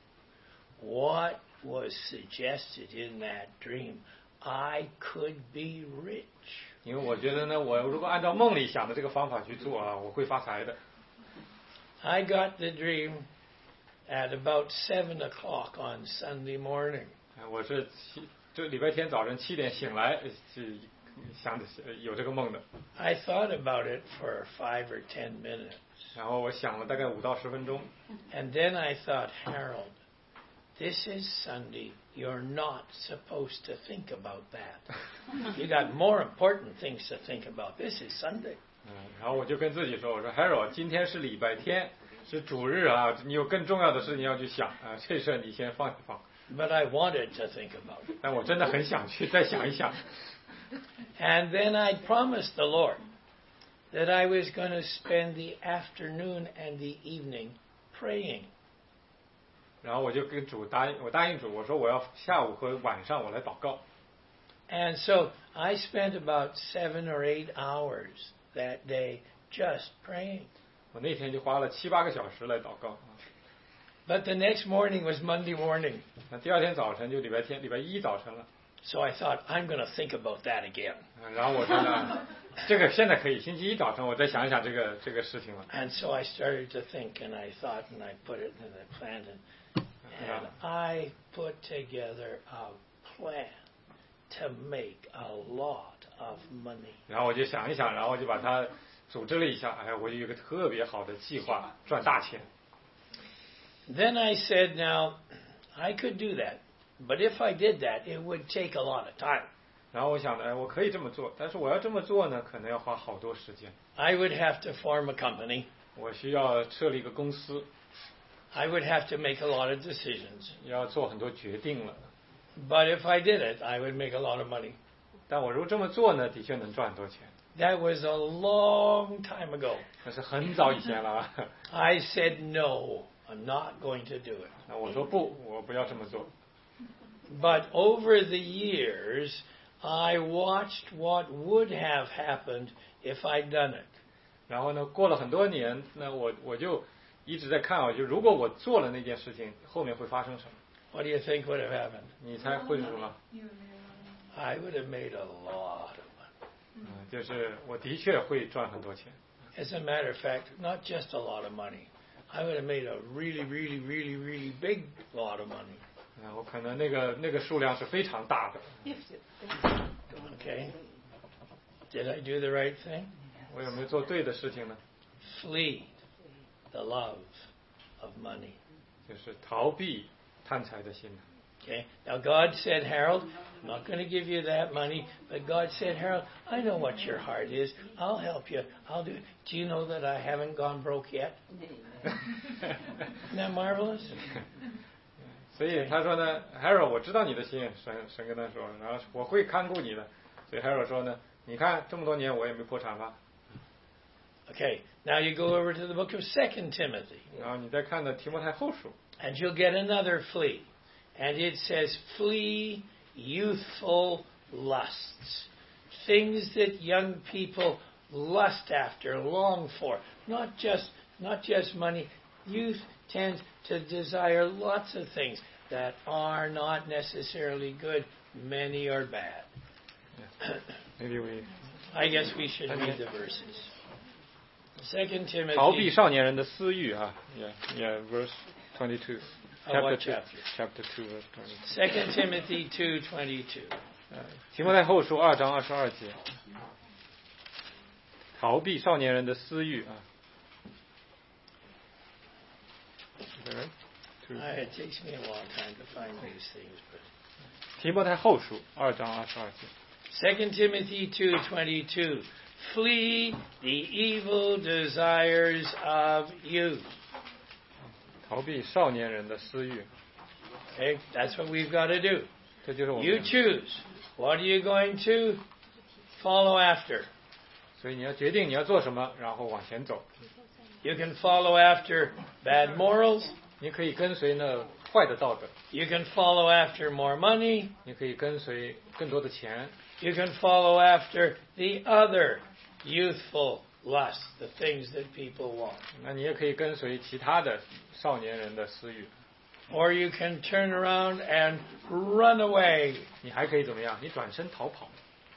A: what was suggested in that dream, I could be rich.
B: 因为我觉得呢，我如果按照梦里想的这个方法去做啊，我会发财的。
A: I got the dream at about 7 o'clock on Sunday morning.
B: 我是这礼拜天早晨7点醒来，是想有这个梦的。
A: I thought about it for 5 or 10 minutes.
B: 然后我想了大概5到10分钟，
A: And then I thought, Harold, this is Sunday. You're not supposed to think about that. You got more important things to think about. This is Sunday.
B: 然后我就跟自己说，我说 Harold， 今天是礼拜天，是主日啊，你有更重要的事情要去想啊，这事你先放一放。
A: But I wanted to think about it.
B: 但我真的很想去再想一想。
A: And then I promised the Lord that I was going to spend the afternoon and the evening praying.
B: 然后我就跟主答应主，我说我要下午和晚上我来祷告。
A: And so I spent about 7 or 8 hours that day just praying.
B: 我那天就花了7、8个小时来祷告。
A: But the next morning was Monday morning.
B: 那第二天早晨就礼拜一早晨了。
A: So I thought, I'm going to think about that again.
B: 然后我说呢，这个现在可以，星期一早晨我再想一想这个事情了。
A: And so I started to think, and I thought, and I put it in the plan, and I put together a plan to make a lot of money.
B: 然后我就想一想，然后我就把它组织了一下，哎，我就有一个特别好的计划，赚大钱。
A: Then I said, now, I could do that. But if I did that, it would take a lot of time.
B: 然后我想呢，我可以这么做，但是我要这么做呢，可能要花好多时间。
A: I would have to form a company.
B: 我需要设立一个公司，
A: I would have to make a lot of decisions.
B: 要做很多决定了。
A: But if I did it, I would make a lot of money.
B: 但我如果这么做呢，的确能赚很多钱。
A: That was a long time ago.
B: 那是很早以前了。
A: I said, no, I'm not going to do it.
B: 那我说不，我不要这么做。
A: But over the years, I watched what would have happened if I'd done it.
B: 然后呢，过了很多年，那我就一直在看啊，就如果我做了那件事情，后面会发生什么？
A: What do you think would have happened?
B: 你猜会是什么？
A: I would have made a lot of money.
B: 就是我的确会赚很多钱。
A: As a matter of fact, not just a lot of money. I would have made a really, really, really, really big lot of money.
B: 我可能那个数量是非常大的。
A: Okay? Did I do the right thing?
B: 我有没有做对的事情呢？
A: Flee the love of money.
B: 就是逃避贪财的心。
A: Okay. Now God said, Harold, I'm not going to give you that money, but God said, Harold, I know what your heart is. I'll help you. I'll do. Do you know that I haven't gone broke yet? Isn't that marvelous?
B: 所以他说呢 ，Harold， 我知道你的心，神跟他说，然后我会看顾你的。所以 Harold 说呢，你看这么多年我也没破产吧。
A: Okay. Now you go over to the book of 2 Timothy.
B: 然后你再看呢提摩太后书，
A: And you'll get another flee. And it says, flee youthful lusts. Things that young people lust after, long for. Not just money. Youth tends to desire lots of things that are not necessarily good. Many are bad.
B: Maybe we
A: I guess we should read the verses. 2
B: 逃避
A: Timothy.
B: 少年人的私欲啊 ，verse 22.
A: What
B: Chapter
A: chapter?
B: 2, verse
A: 2
B: 22.
A: Timothy 2:22.
B: 提摩太后书2章22节，逃避少年人的私欲啊。
A: It takes me a long time to find these things, but
B: 提摩太后书2章22节。
A: 2 Timothy 2:22. Flee the evil desires of youth.
B: 逃避少年人的私欲，
A: Okay, that's what we've got to do.
B: 这就是我
A: You
B: 们。
A: choose. What are you going to follow after?
B: 所以你要决定你要做什么，然后往前走。
A: You can follow after bad morals.
B: 你可以跟随那坏的道德，
A: You can follow after more money.
B: 你可以跟随更多的钱，
A: You can follow after the other youthful lusts, the things that people want.
B: 那你也可以跟随其他的少年人的私欲，
A: Or you can turn around and run away.
B: 你还可以怎么样？你转身逃跑。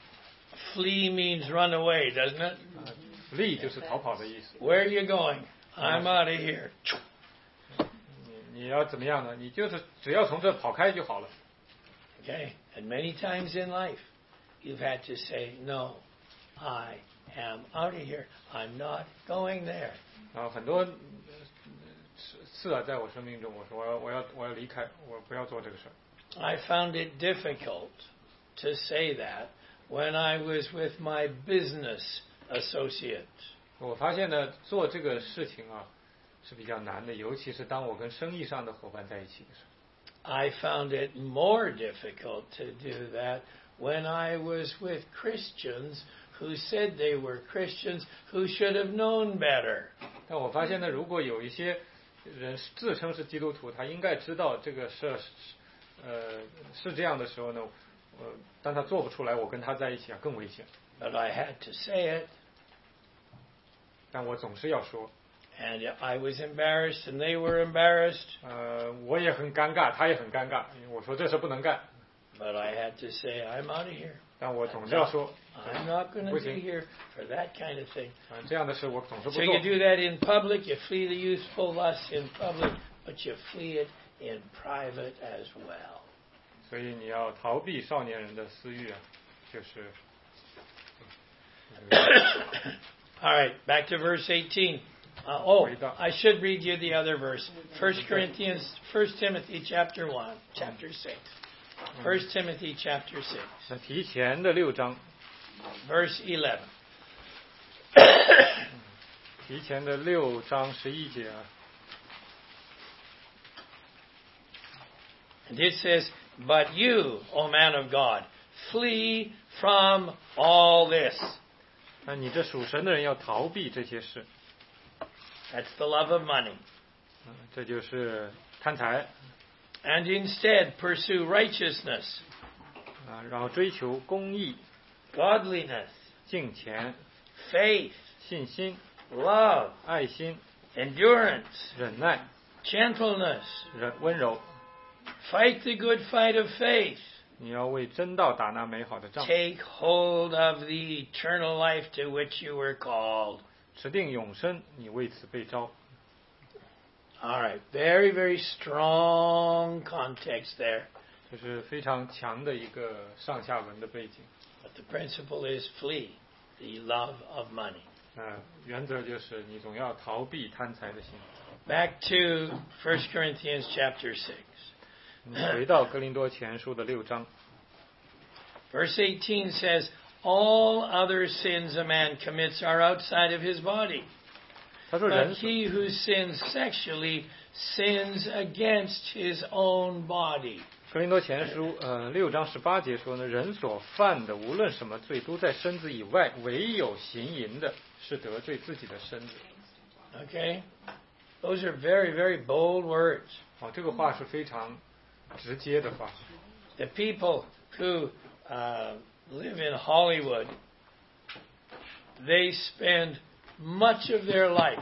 A: Flee means run away, doesn't it?
B: flee 就是逃跑的意思。
A: Where are you going? I'm out of here.
B: 你要怎么样呢？你就是只要从这跑开就好了。
A: Okay? And many times in life, you've had to say, no, I am out of here. I'm not going there.
B: 然后很多次啊，在我生命中，我说我要离开，我不要做这个事儿。
A: I found it difficult to say that when I was with my business associate.
B: 我发现呢，做这个事情啊是比较难的，尤其是当我跟生意上的伙伴在一起的时候。
A: I found it more difficult to do that when I was with Christians who said they were Christians who should have known better.
B: 但我发现呢，如果有一些人自称是基督徒，他应该知道这个事是这样的时候呢，当他做不出来，我跟他在一起啊更危险。
A: But I had to say it,
B: 但我总是要说，
A: and I was embarrassed and they were embarrassed.
B: 我也很尴尬，他也很尴尬，因为我说这事不能干，
A: But I had to say, I'm out of here.
B: 但我总是要说，
A: I'm not going to
B: 不
A: be
B: 行，
A: here for that kind of thing.
B: 这样的事我总是不
A: So
B: 做
A: you。do that in public, you flee the youthful lusts in public, but you flee it in private as well.
B: 所以你要逃避少年人的私欲啊，就是。
A: All right, back to verse 18. I should read you the other verse. 1 Timothy chapter 6. 1 Timothy chapter 6,
B: 那提前的6章，
A: verse 11.
B: 提前的6章11节啊。
A: And it says, But you, O man of God, flee from all this.
B: 那你这属神的人要逃避这些事，
A: That's the love of money.
B: 这就是贪财
A: And instead pursue righteousness,
B: 啊，然后追求公义、
A: godliness,
B: 敬虔、
A: faith,
B: 信心、
A: love,
B: 爱心、
A: endurance,
B: 忍耐、
A: gentleness.
B: 温柔。
A: Fight the good fight of faith.
B: 你要为真道打那美好的仗，
A: Take hold of the eternal life to which you were called.
B: 持定永生，你为此被召。
A: All right, very, very strong context there.
B: 这是非常强的一个上下文的背景。
A: But the principle is flee. the love of money.
B: 原则就是你总要逃避贪财的心。
A: Back to 1 Corinthians chapter 6.
B: 回到哥林多前书的6章。
A: Verse 18 says, all other sins a man commits are outside of his body.
B: 他说
A: But he who sins sexually sins against his own body.
B: 哥林多前书6章18节说呢，人所犯的无论什么罪，都在身子以外，唯有行淫的是得罪自己的身子。
A: Okay? Those are very, very bold words.
B: 这个话是非常直接的话。
A: The people who live in Hollywood, they spend much of their life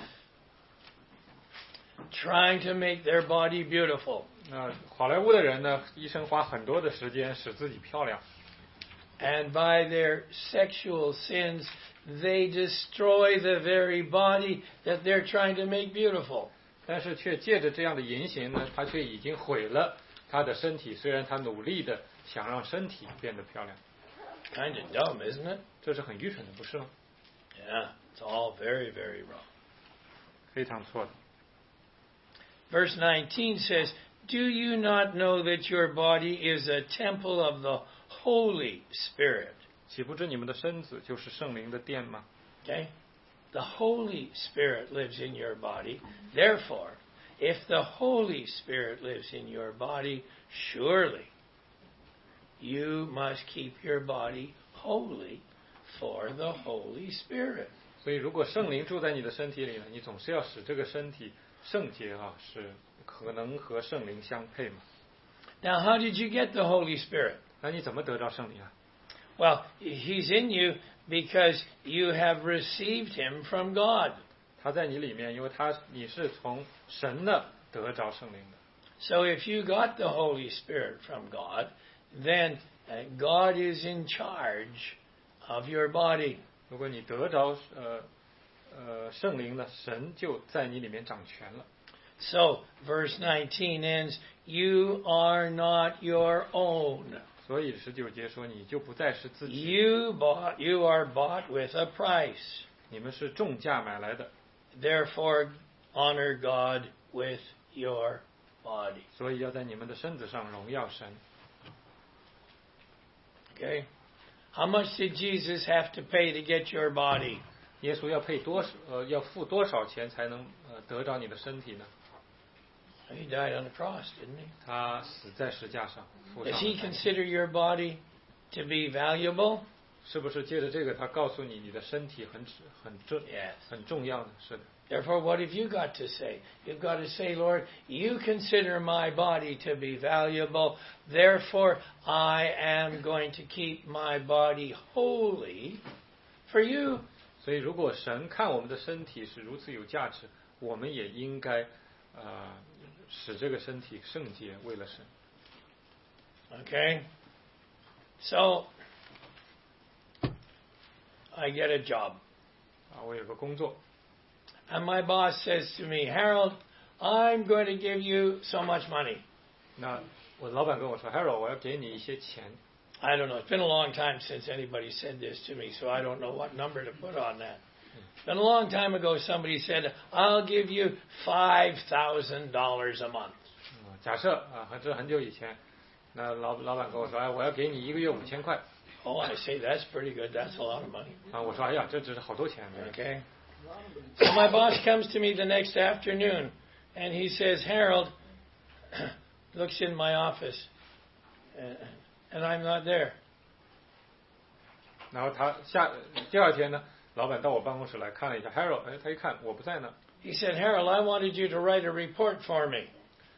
A: trying to make their body beautiful.
B: 那好莱坞的人呢，一生花很多的时间使自己漂亮。
A: And by their sexual sins, they destroy the very body that they're trying to make beautiful.
B: 但是却借着这样的淫行呢，他却已经毁了他的身体。虽然他努力的想让身体变得漂亮。
A: Kind of dumb, isn't it?
B: 这是很愚蠢的，不是吗？
A: Yeah, it's all very, very wrong.
B: 非常错的。
A: Verse 19 says, do you not know that your body is a temple of the Holy Spirit?
B: 岂不知你们的身子就是圣灵的殿吗？
A: Okay? The Holy Spirit lives in your body. Therefore, if the Holy Spirit lives in your body, surely you must keep your body holy for the Holy Spirit.
B: 所以，如果圣灵住在你的身体里呢，你总是要使这个身体圣洁啊，是可能和圣灵相配嘛。
A: Now, how did you get the Holy Spirit?
B: 那你怎么得到圣灵啊？
A: Well, He's in you because you have received Him from God.
B: 他在你里面，因为你是从神那得着圣灵的。
A: So if you got the Holy Spirit from God, then God is in charge of your body.
B: 如果你得着圣灵呢，神就在你里面掌权了。
A: So verse 19 ends, you are not your own.
B: 所以19节说，你就不再是自己，
A: You are bought with a price.
B: 你们是重价买来的，
A: Therefore, honor God with your body.
B: 所以要在你们的身子上荣耀神。
A: Okay? How much did Jesus have to pay to get your body?
B: 耶稣要付多少钱才能得着你的身体呢？
A: He died on the cross, didn't he?
B: 他死在石架上，付
A: Does
B: 上
A: he
B: 了代价
A: consider your body to be valuable?
B: 是不是借着这个，他告诉你你的身体
A: Yes.
B: 很重要的？是的。
A: Therefore, what have you got to say? You've got to say, Lord, you consider my body to be valuable. Therefore, I am going to keep my body holy for you.
B: 所以，如果神看我们的身体是如此有价值，我们也应该使这个身体圣洁，为了神。
A: Okay? So, I get a job.
B: 我有个工作，
A: And my boss says to me, Harold, I'm going to give you so much money.
B: 那我老板跟我说 ，Harold， 我要给你一些钱。
A: I don't know. It's been a long time since anybody said this to me, so I don't know what number to put on that. It's been a long time ago somebody said, I'll give you $5,000 a month.
B: 假设这很久以前，那老板跟我说，我要给你1个月5000块。
A: Oh, I say, that's pretty good. That's a lot of money.
B: 我说，哎呀，这只是好多钱。
A: Okay? So my boss comes to me the next afternoon, and he says, Harold, looks in my office, and I'm not there.
B: 然后第二天呢，老板到我办公室来看了一下 ，Harold， 他一看我不在呢。
A: He said, Harold, I wanted you to write a report for me.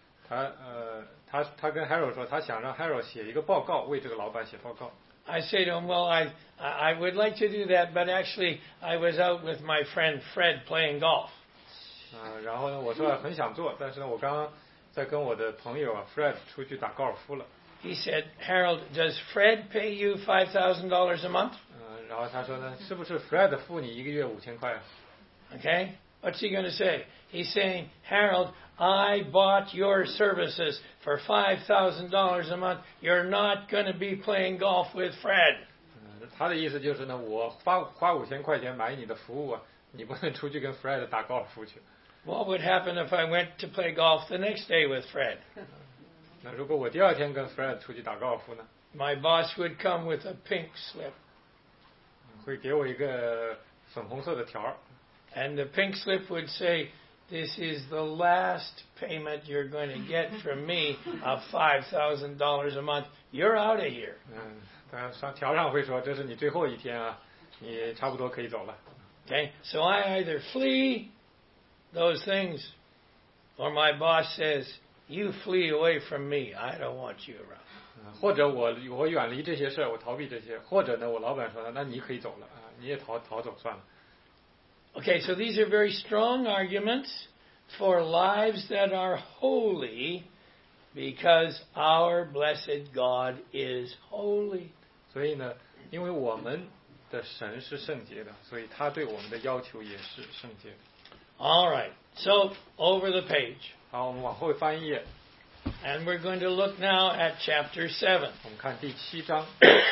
B: 他跟 Harold 说，他想让 Harold 写一个报告，为这个老板写报告。
A: I say to him, well, I would like to do that, but actually I was out with my friend Fred playing golf.
B: 然后呢，我说很想做，但是呢，我刚刚在跟我的朋友Fred 出去打高尔夫了。
A: He said, Harold, does Fred pay you $5,000 a month?
B: 然后他说呢，是不是 Fred 付你1个月5000块啊？
A: Okay? What's he going to say? He's saying, Harold, I bought your services for $5,000 a month. You're not going to be playing golf with Fred.
B: 他的意思就是呢，我花5000块钱买你的服务啊，你不能出去跟 Fred 打高尔夫去。
A: What would happen if I went to play golf the next day with Fred?
B: 那如果我第二天跟 Fred 出去打高尔夫呢？
A: My boss would come with a pink slip.
B: 会给我一个粉红色的条儿。
A: And the pink slip would say, "This is the last payment you're going to get from me of $5,000 a month. You're out of here."
B: 当然上条上会说这是你最后一天啊，你差不多可以走了。
A: Okay, so I either flee those things, or my boss says, "You flee away from me. I don't want you around."
B: 或者我远离这些事儿，我逃避这些，或者呢，我老板说那你可以走了啊，你也逃走算了。
A: Okay, so these are very strong arguments for lives that are holy, because our blessed God is holy.
B: 所以呢，因为我们的神是圣洁的，所以他对我们的要求也是圣洁的。
A: All right, so over the page.
B: 好，我们往后翻页。
A: And we're going to look now at chapter 7.
B: 我们看第7章。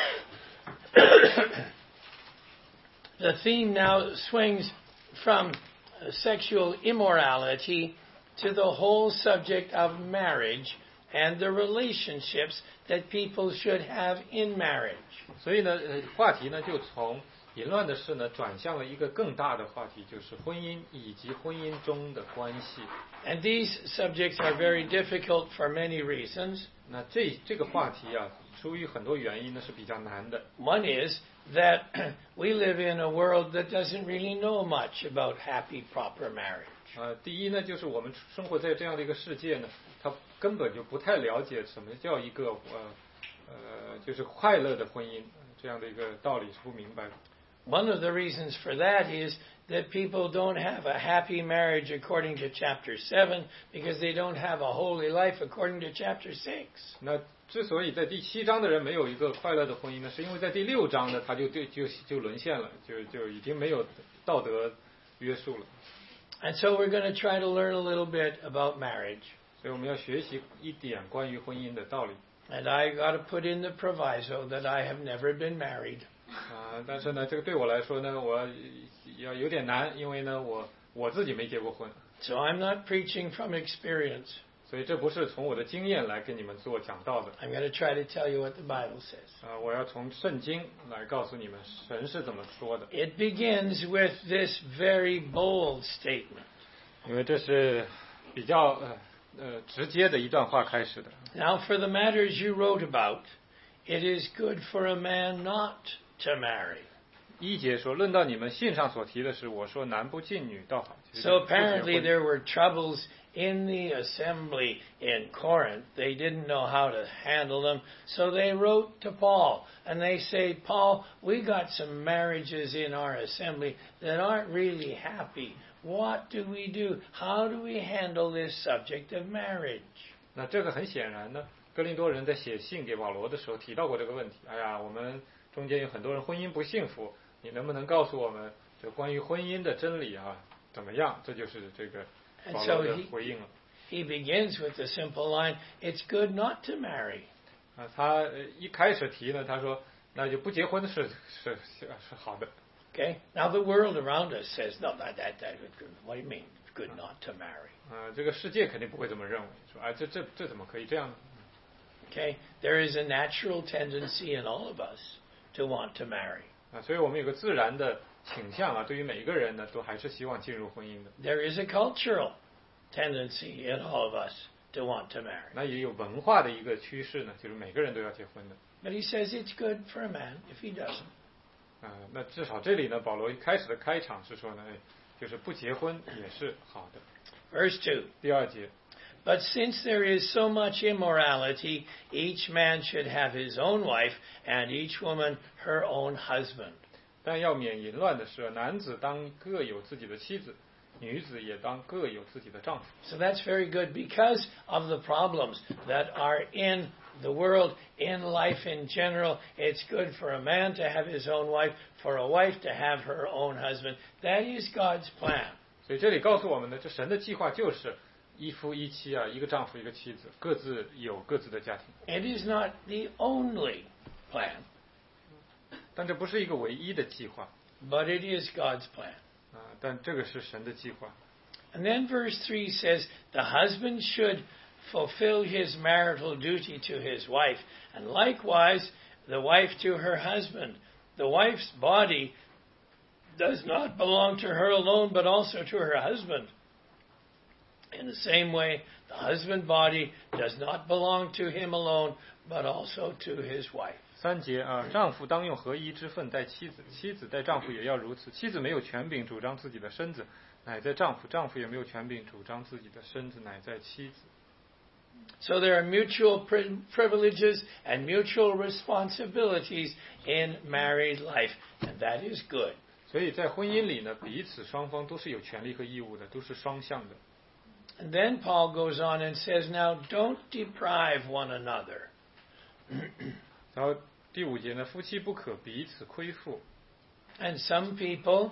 A: The theme now swings from sexual immorality to the whole subject of marriage and the relationships that people should have in marriage.
B: 所以呢，话题呢就从淫乱的事呢转向了一个更大的话题，就是婚姻以及婚姻中的关系。
A: And these subjects are very difficult for many reasons.
B: 那这个话题啊，出于很多原因呢是比较难的。
A: One is that we live in a world that doesn't really know much about happy, proper marriage.
B: 第一呢，就是我们生活在这样的一个世界呢，他根本就不太了解什么叫一个就是快乐的婚姻这样的一个道理是不明白的。
A: One of the reasons for that is that people don't have a happy marriage according to chapter 7 because they don't have a holy life according to chapter 6.
B: 那之所以在第7章的人没有一个快乐的婚姻呢，是因为在第6章呢，他就沦陷了，就已经没有道德约束了。
A: And so we're going to try to learn a little bit about marriage.
B: 所以我们要学习一点关于婚姻的道理。
A: And I got to put in the proviso that I have never been married.
B: 但是呢，这个对我来说呢，我要有点难，因为呢，我自己没结过婚。
A: So I'm not preaching from experience.
B: 所以这不是从我的经验来跟你们做讲道的。
A: I'm going to try to tell you what the Bible says.
B: 我要从圣经来告诉你们神是怎么说的。
A: It begins with this very bold statement.
B: 因为这是比较直接的一段话开始的。
A: Now for the matters you wrote about, it is good for a man not to marry.
B: 1节说，论到你们信上所提的事，我说男不近女倒好。
A: So apparently there were troubles in the assembly in Corinth. They didn't know how to handle them. So they wrote to Paul and they say, Paul, we got some marriages in our assembly that aren't really happy. What do we do? How do we handle this subject of marriage?
B: 那这个很显然呢，哥林多人在写信给保罗的时候提到过这个问题。哎呀，我们中间有很多人婚姻不幸福，你能不能告诉我们这关于婚姻的真理啊？怎么样？这就是这个保罗的回应了。
A: He begins with the simple line, "It's good not to marry."
B: 他一开始提呢，他说那就不结婚是好的。
A: Okay. Now the world around us says, "No, that what do you mean? It's good not to marry."
B: 这个世界肯定不会这么认为，说这怎么可以这样呢？
A: Okay. There is a natural tendency in all of us to want to marry.
B: 所以我们有个自然的倾向啊，对于每一个人呢，都还是希望进入婚姻的。
A: There is a cultural tendency in all of us to want to marry.
B: 那也有文化的一个趋势呢，就是每个人都要结婚的。
A: But he says it's good for a man if he doesn't.
B: 那至少这里呢，保罗一开始的开场是说呢，就是不结婚也是好的。
A: Verse 2.
B: 第2节。
A: But since there is so much immorality, each man should have his own wife, and each woman her own husband.
B: 但要免淫乱的是，男子当各有自己的妻子，女子也当各有自己的丈夫。
A: So that's very good because of the problems that are in the world, in life in general. It's good for a man to have his own wife, for a wife to have her own husband. That is God's plan.
B: 所以这里告诉我们呢，这神的计划就是一夫一妻啊，一个丈夫一个妻子，各自有各自的家庭。
A: It is not the only plan.
B: 但这不是一个唯一的计划
A: but it is God's plan.
B: 但这个是神的计划。
A: And then verse 3 says, the husband should fulfill his marital duty to his wife, and likewise the wife to her husband. The wife's body does not belong to her alone, but also to her husband. In the same way, the husband's body does not belong to him alone, but also to his wife.
B: 3节丈夫当用合一之分待妻子，妻子待丈夫也要如此。妻子没有权柄主张自己的身子，乃在丈夫；丈夫也没有权柄主张自己的身子，乃在妻子。
A: So there are mutual privileges and mutual responsibilities in married life, and that is good.
B: 所以在婚姻里呢，彼此双方都是有权利和义务的，都是双向的。
A: And then Paul goes on and says, now don't deprive one another.
B: 然后第5节呢，夫妻不可彼此亏负。
A: And some people,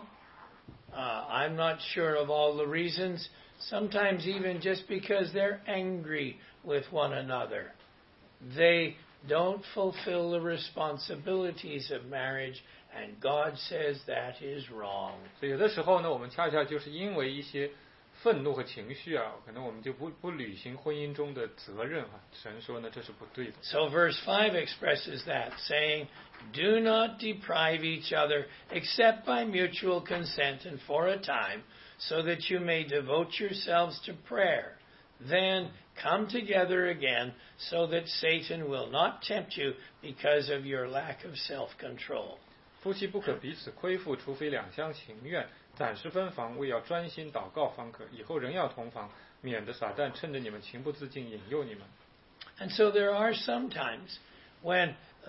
A: I'm not sure of all the reasons, sometimes even just because they're angry with one another, they don't fulfill the responsibilities of marriage, and God says that is wrong.
B: 所以有的时候呢，我们恰恰就是因为一些愤怒和情绪可能我们就不履行婚姻中的责任神说呢，这是不对的。
A: So verse 5 expresses that, saying, do not deprive each other except by mutual consent and for a time, so that you may devote yourselves to prayer. Then come together again, so that Satan will not tempt you because of your lack of self-control.
B: 夫妻不可彼此亏负，除非两厢情愿，暂时分房，为要专心祷告方可。以后仍要同房，免得撒旦趁着你们情不自禁引诱你们。
A: And so there are some times when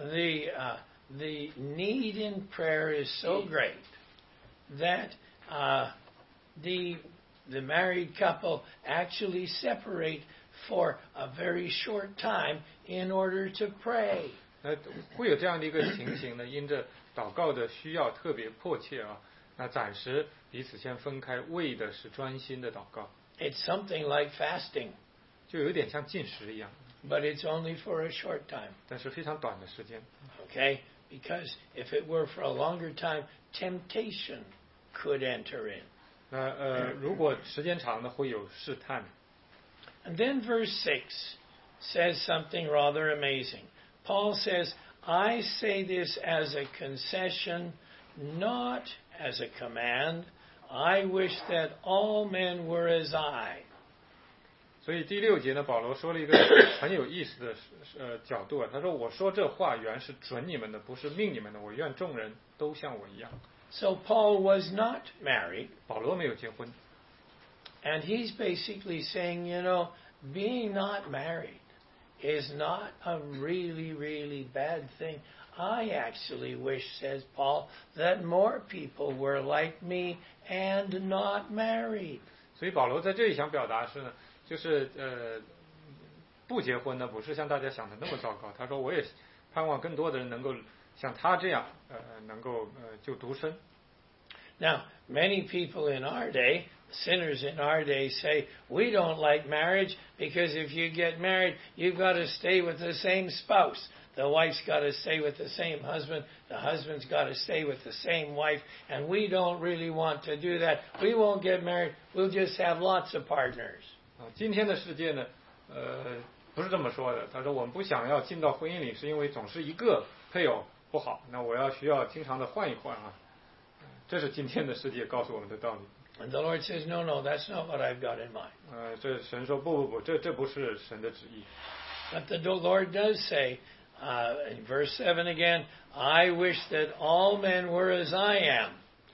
A: the need in prayer is so great that the married couple actually separate for a very short time in order to pray.
B: 会有这样的一个情形呢，因着祷告的需要特别迫切那暂时彼此先分开，为的是专心的祷告。
A: It's something like fasting,
B: 就有点像禁食一样，
A: but it's only for a short time.
B: 但是非常短的时间。
A: Okay? Because if it were for a longer time, temptation could enter in.
B: 那如果时间长呢，会有试探。
A: And then verse 6 says something rather amazing. Paul says, I say this as a concession, not as a command. I wish that all men were as I.
B: 所以第6节呢，保罗说了一个很有意思的角度他说：“我说这话原是准你们的，不是命你们的。我愿众人都像我一样。”
A: So Paul was not married.
B: 保罗没有结婚。
A: And he's basically saying, being not married is not a really, really bad thing. I actually wish, says Paul, that more people were like me and not married.
B: 所以保罗在这里想表达是呢，就是不结婚呢，不是像大家想的那么糟糕。他说，我也盼望更多的人能够像他这样，能够就独身。
A: Now, many people in our day, sinners in our day, say, we don't like marriage because if you get married, you've got to stay with the same spouse. The wife's got to stay with the same husband. The husband's got to stay with the same wife. And we don't really want to do that. We won't get married. We'll just have lots of partners.
B: 今天的世界呢，不是这么说的。他说，我们不想要进到婚姻里，是因为总是一个配偶不好。那我需要经常的换一换这是今天的世界告诉我们的道理。
A: And the Lord says, no, that's not what I've got in mind.
B: 这神说不，这不是神的旨意。
A: But the Lord does say, in verse 7 again, I wish that all men were as I am.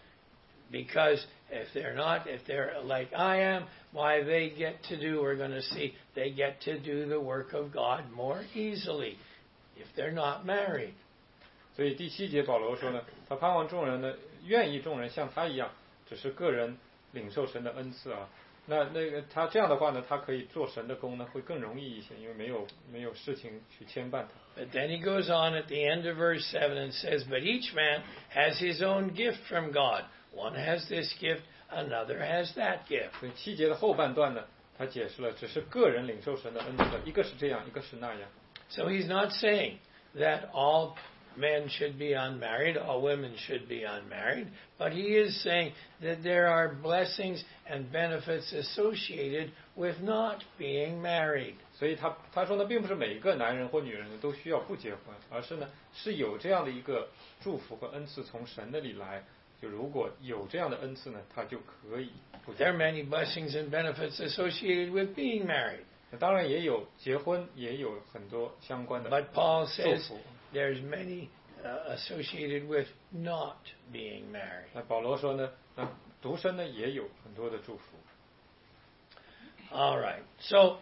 A: Because if they're like I am, why they get to do, we're going to see, they get to do the work of God more easily if they're not married.
B: 所以第7节保罗说呢，他盼望众人呢，愿意众人像他一样，只是个人领受神的恩赐那个他这样的话呢，他可以做神的工呢，会更容易一些，因为没有事情去牵绊他。
A: But then he goes on at the end of verse 7 and says, but each man has his own gift from God. One has this gift, another has that gift.
B: 所以7节的后半段呢，他解释了，只是个人领受神的恩赐，一个是这样，一个是那样。
A: So he's not saying that all men should be unmarried, all women should be unmarried, but he is saying that there are blessings and benefits associated with not being married.
B: 所以他说呢，并不是每一个男人或女人呢都需要不结婚，而是呢是有这样的一个祝福和恩赐从神那里来。就如果有这样的恩赐呢，他就可以不结
A: There
B: 婚。
A: are many blessings and benefits associated with being married.
B: 当然也有结婚，也有很多相关的
A: But Paul
B: 祝
A: says
B: 福。
A: there's many associated with not being married.
B: 那保罗说呢，那独身呢也有很多的祝福。
A: All right. So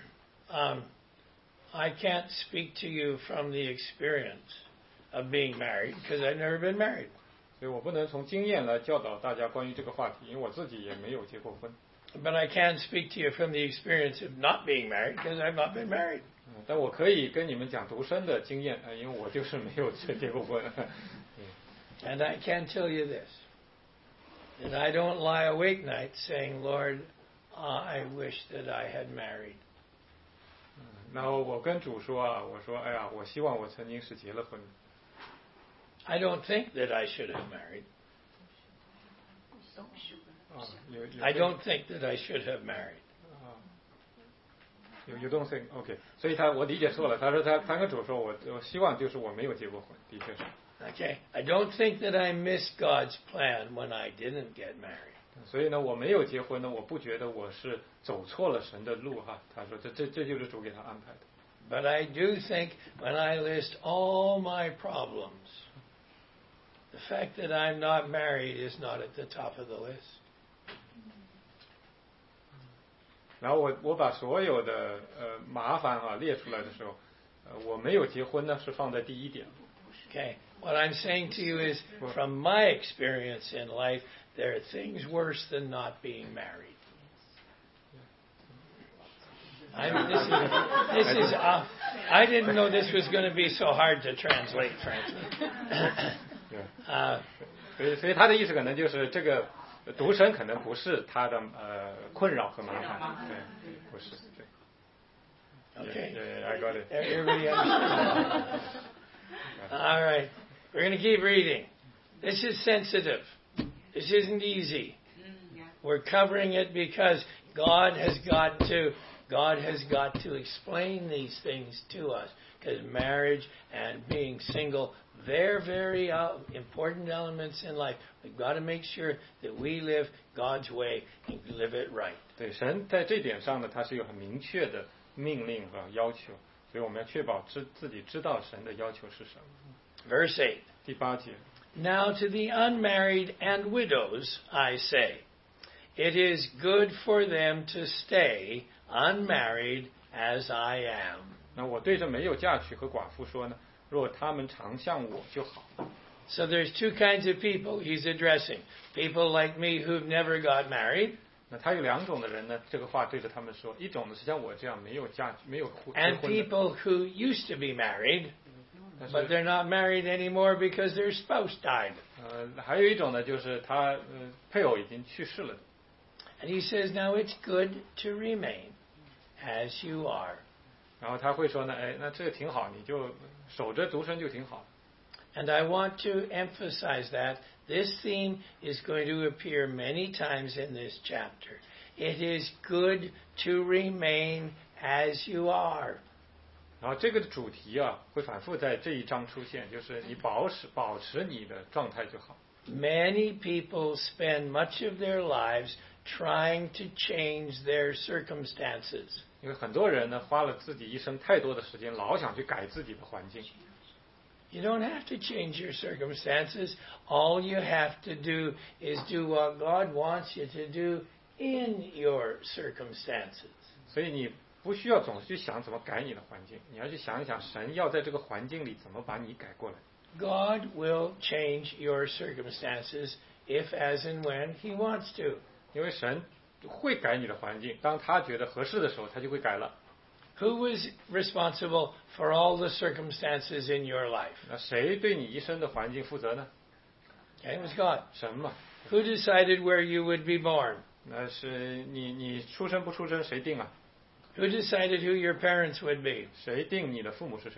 A: I can't speak to you from the experience of being married because I've never been married.
B: 所以我不能从经验来教导大家关于这个话题，因为我自己也没有结过婚。
A: But I can speak to you from the experience of not being married because I've not been married.
B: 但我可以跟你们讲独身的经验，因为我就是没有结过婚。
A: And I can tell you this, that I don't lie awake nights saying, Lord, I wish that I had married.
B: 然后我跟主说啊，我说，哎呀，我希望我曾经是结了婚。
A: I don't think that I should have married.
B: 有
A: I don't think that I should have married.
B: You don't think OK， 所以我理解错了。他说他跟主说，我希望就是我没有结过婚，的确是。
A: Okay? I don't think that I missed God's plan when I didn't get married.
B: 所以呢，我没有结婚呢，我不觉得我是走错了神的路哈。他说这就是主给他安排的。
A: But I do think when I list all my problems, the fact that I'm not married is not at the top of the list.
B: 然后我把所有的麻烦列出来的时候，我没有结婚呢是放在第一点。
A: Okay? What I'm saying to you is, from my experience in life, there are things worse than not being married. I didn't know this was going to be so hard to translate, frankly.
B: 所以他的意思可能就是这个独身可能不是他的困扰和麻烦，对，不是，对。
A: Okay.
B: I got it.
A: Everybody understands? All right. We're going to keep reading. This is sensitive. This isn't easy. We're covering it because God has got to explain these things to us. Because marriage and being single, they're very important elements in life. We've got to make sure that we live God's way and live it right.
B: 对，神在这点上呢，他是有很明确的命令和要求，所以我们要确保自己知道神的要求是什么。
A: Verse 8.
B: 第8节。
A: Now to the unmarried and widows I say, it is good for them to stay unmarried as I am.
B: 那我对着没有嫁娶和寡妇说呢，若他们常像我就好。
A: So there's two kinds of people he's addressing. People like me who've never got married.
B: 那他有2种的人呢，这个话对着他们说，一种呢是像我这样没有结婚
A: And
B: 的，
A: people who used to be married,
B: 但
A: but
B: 是
A: they're not married anymore because their spouse died.
B: 还有一种呢，就是他配偶已经去世了。
A: And he says, now it's good to remain as you are.
B: 然后他会说呢，哎，那这个挺好，你就守着独身就挺好。
A: And I want to emphasize that this theme is going to appear many times in this chapter. It is good to remain as you are.
B: 然后这个主题啊，会反复在这一章出现，就是你保持你的状态就好。
A: Many people spend much of their lives trying to change their circumstances.
B: 因为很多人呢，花了自己一生太多的时间，老想去改自己的环境。
A: You don't have to change your circumstances. All you have to do is do what God wants you to do in your circumstances.
B: 所以你不需要总是去想怎么改你的环境，你要去想一想神要在这个环境里怎么把你改过来。
A: God will change your circumstances if, as, and when He wants to.
B: 因为神会改你的环境，当他觉得合适的时候，他就会改了。
A: Who was responsible for all the circumstances in your life?
B: 那谁对你一生的环境负责呢？
A: Okay, it was God.
B: 神嘛。
A: Who decided where you would be born?
B: 那是你出生不出生谁定啊？
A: Who decided who your parents would be?
B: 谁定你的父母是谁啊？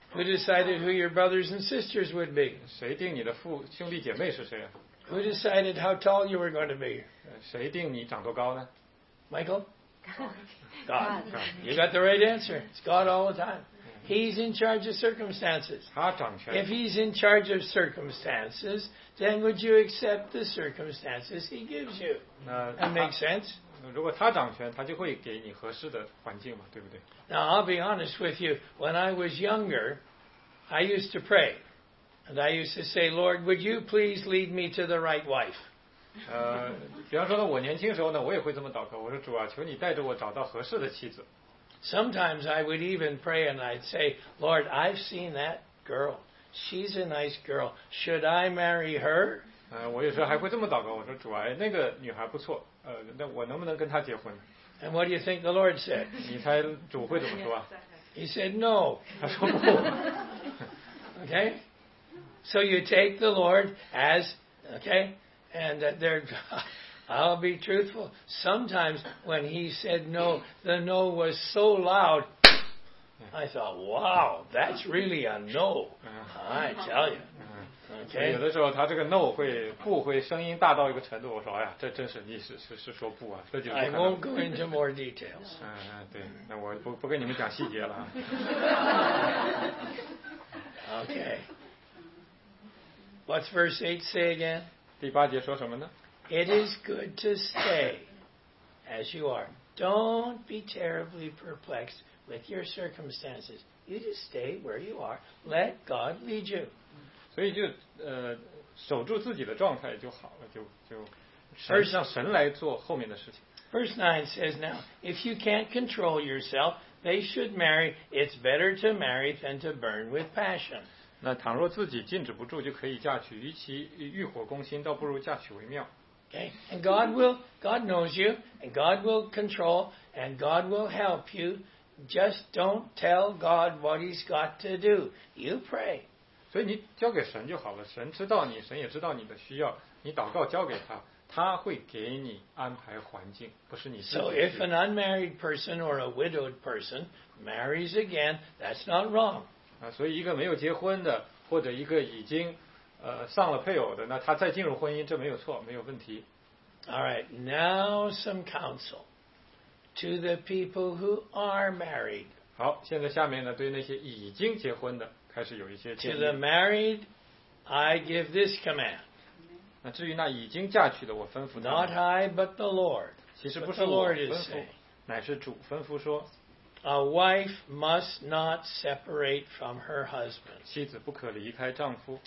A: Who decided who your brothers and sisters would be?
B: 谁定你的兄弟姐妹是谁啊？
A: Who decided how tall you were going to be?
B: 谁定你长多高呢？
A: Michael? God. You got the right answer. It's God all the time. He's in charge of circumstances.
B: 他掌权。
A: If he's in charge of circumstances, then would you accept the circumstances he gives you?
B: 那
A: That makes sense.
B: 如果他掌权，他就会给你合适的环境嘛，对不对？
A: Now, I'll be honest with you. When I was younger, I used to pray. And I used to say, Lord, would you please lead me to the right wife?
B: 比方说呢，我年轻时候呢，我也会这么祷告，我说主啊，求你带着我找到合适的妻子。
A: Sometimes I would even pray and I'd say, Lord, I've seen that girl. She's a nice girl. Should I marry her?
B: 我有时候还会这么祷告，我说主啊，那个女孩不错，那我能不能跟她结婚？
A: And what do you think the Lord said?
B: 你猜主会怎么说啊？
A: He said, no.
B: 他说不。
A: Okay? So you take the Lord as, okay? And there, I'll be truthful. Sometimes when he said no, the no was so loud, I thought, wow, that's really a no. I tell you.
B: 所以有
A: Okay?
B: 的时候他这个 no 不会声音大到一个程度，我说哎呀，这真是你是说不啊，这就是
A: I
B: 可能
A: won't go into more details.
B: 对，那我不跟你们讲细节了啊。
A: Okay. What's verse 8 say again?
B: 第8节说什么呢？
A: It is good to stay as you are. Don't be terribly perplexed with your circumstances. You just stay where you are. Let God lead you.
B: 所以就守住自己的状态就好了，就让神来做后面的事情。
A: Verse 9 says, Now, if you can't control yourself, they should marry. It's better to marry than to burn with passion.
B: 那倘若自己禁止不住，就可以嫁娶，与其欲火攻心，倒不如嫁娶为妙。
A: Okay? And God knows you, and God will control, and God will help you. Just don't tell God what He's got to do. You pray.
B: 所以你交给神就好了，神知道你，神也知道你的需要，你祷告交给他，他会给你安排环境，不是你自己。
A: So if an unmarried person or a widowed person marries again, that's not wrong.
B: 所以一个没有结婚的，或者一个已经丧了配偶的，那他再进入婚姻，这没有错，没有问题。
A: All right, now some counsel to the people who are married.
B: 好，现在下面呢，对那些已经结婚的，开始有一些
A: To
B: 建
A: the
B: 议。
A: married, I give this command.
B: 那至于那已经嫁娶的，我吩咐他
A: Not
B: 们，
A: I, but the Lord.
B: 其实
A: But
B: 不
A: the
B: 是我
A: Lord
B: 吩
A: is
B: 咐
A: saying.，
B: 乃是主吩咐说，
A: A wife must not separate from her husband.
B: 妻子不可离开丈夫。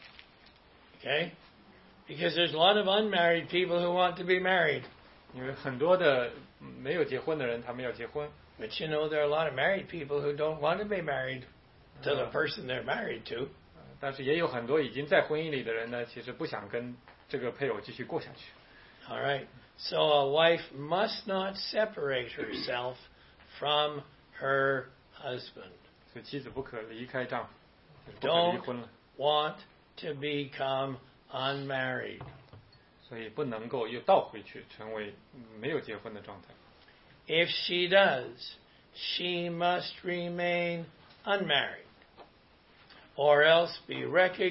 A: Okay? Because there's a lot of unmarried people who want to be married.
B: 因为很多的没有结婚的人，他们要结婚。
A: But you know, there are a lot of married people who don't want to be married to the person they're married to.
B: 但是也有很多已经在婚姻里的人呢，其实不想跟这个配偶继续过下去。
A: All right? So a wife must not separate herself from her husband.
B: 所以妻子不可离开丈夫，不可离婚了。
A: Want to become unmarried.
B: 所以不能够又倒回去，成为没有结婚的状态。
A: If she does, she must remain unmarried, or else be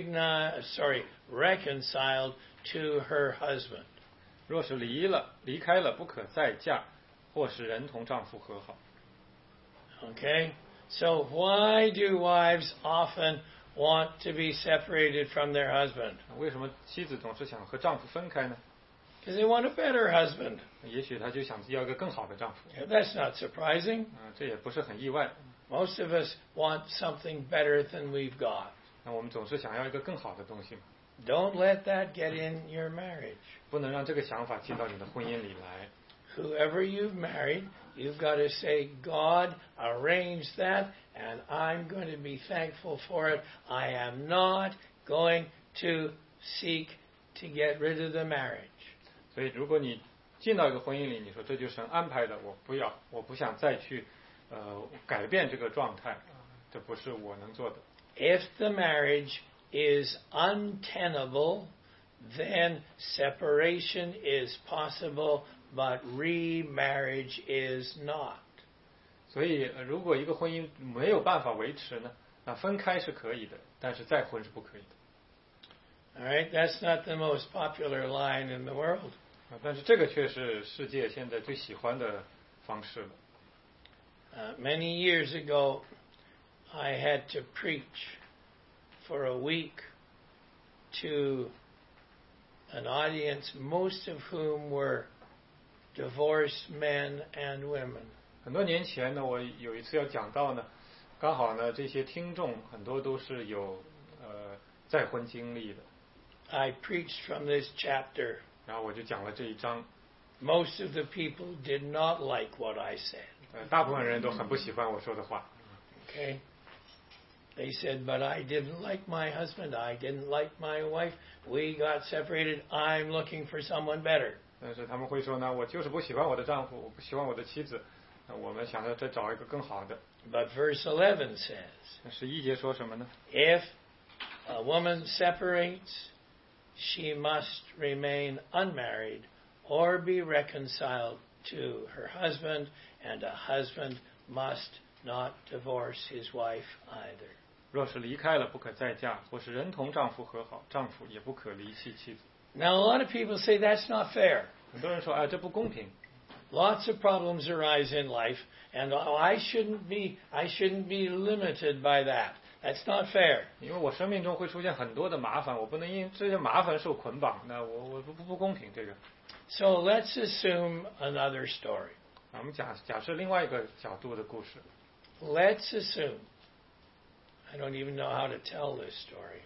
A: reconciled to her husband.
B: 若是离开了，不可再嫁，或使人同丈夫和好。
A: Okay? So why do wives often want to be separated from their husband?
B: 为什么妻子总是想和丈夫分开呢？
A: Because they want a better husband.
B: 也许她就想要一个更好的丈夫。
A: That's not surprising.
B: 这也不是很意外。
A: Most of us want something better than we've got.
B: 那我们总是想要一个更好的东西嘛，
A: Don't let that get in your marriage.
B: 不能让这个想法进到你的婚姻里来。
A: Whoever you've married, you've got to say, God arranged that, and I'm going to be thankful for it. I am not going to seek to get rid of the marriage.
B: 所以，如果你进到一个婚姻里，你说这就是神安排的，我不想再去改变这个状态，这不是我能做的。
A: If the marriage is untenable, then separation is possible, but remarriage is not.
B: 所以，如果一个婚姻没有办法维持呢， 那分开是可以的，但是再婚是不可以的。
A: All right, that's not the most popular line in the world.
B: 但是这个却是世界现在最喜欢的方式了。
A: Many years ago, I had to preach for a week to an audience, most of whom were divorced men and women.
B: 很多年前呢，我有一次要讲到呢，刚好呢，这些听众很多都是有再婚经历的。
A: I preached from this chapter.
B: 然后我就讲了这一章。
A: Most of the people did not like what I said.
B: 大部分人都很不喜欢我说的话。
A: Okay. They said, but I didn't like my husband. I didn't like my wife. We got separated. I'm looking for someone better.
B: 但是他们会说呢，我就是不喜欢我的丈夫，我不喜欢我的妻子，我们想要再找一个更好的。
A: But verse 11 says,
B: 11节说什么呢？
A: If a woman separates, she must remain unmarried or be reconciled to her husband, and a husband must not divorce his wife either.
B: 若是离开了，不可再嫁，或是人同丈夫和好，丈夫也不可离弃妻子。
A: Now, a lot of people say that's not fair.
B: 很多人说，这不公平。
A: Lots of problems arise in life, and I shouldn't be limited by that. That's not fair.
B: 因为我生命中会出现很多的麻烦，我不能因这些麻烦受捆绑，那我不公平这个。
A: So let's assume another story.
B: 我们假设另外一个角度的故事。
A: Let's assume. I don't even know how to tell this story.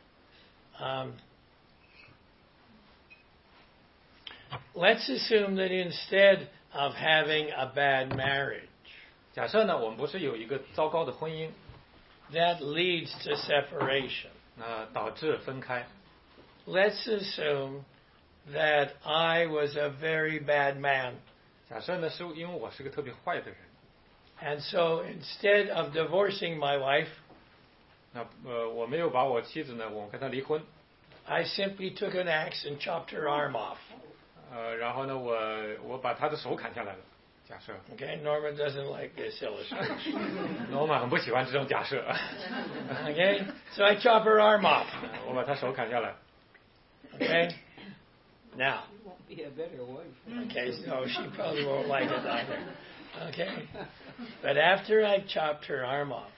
A: Let's assume that instead of having a bad marriage,
B: 假设呢，我们不是有一个糟糕的婚姻，
A: that leads to separation.
B: 导致分开。
A: Let's assume that I was a very bad man.
B: 假设呢，是因为我是个特别坏的人。
A: And so instead of divorcing my wife,
B: 那我没有把我妻子呢，我跟她离婚。
A: I simply took an axe and chopped her arm off.
B: 然后呢，我把她的手砍下来了。假设。
A: Okay, Norma doesn't like this illustration.
B: Norma 很不喜欢这种假设。
A: Okay, so I chop her arm off.
B: 我把她手砍下来。
A: Okay, now.
C: She won't be a better wife.
A: Okay, so she probably won't like it either. Okay, but after I chopped her arm off,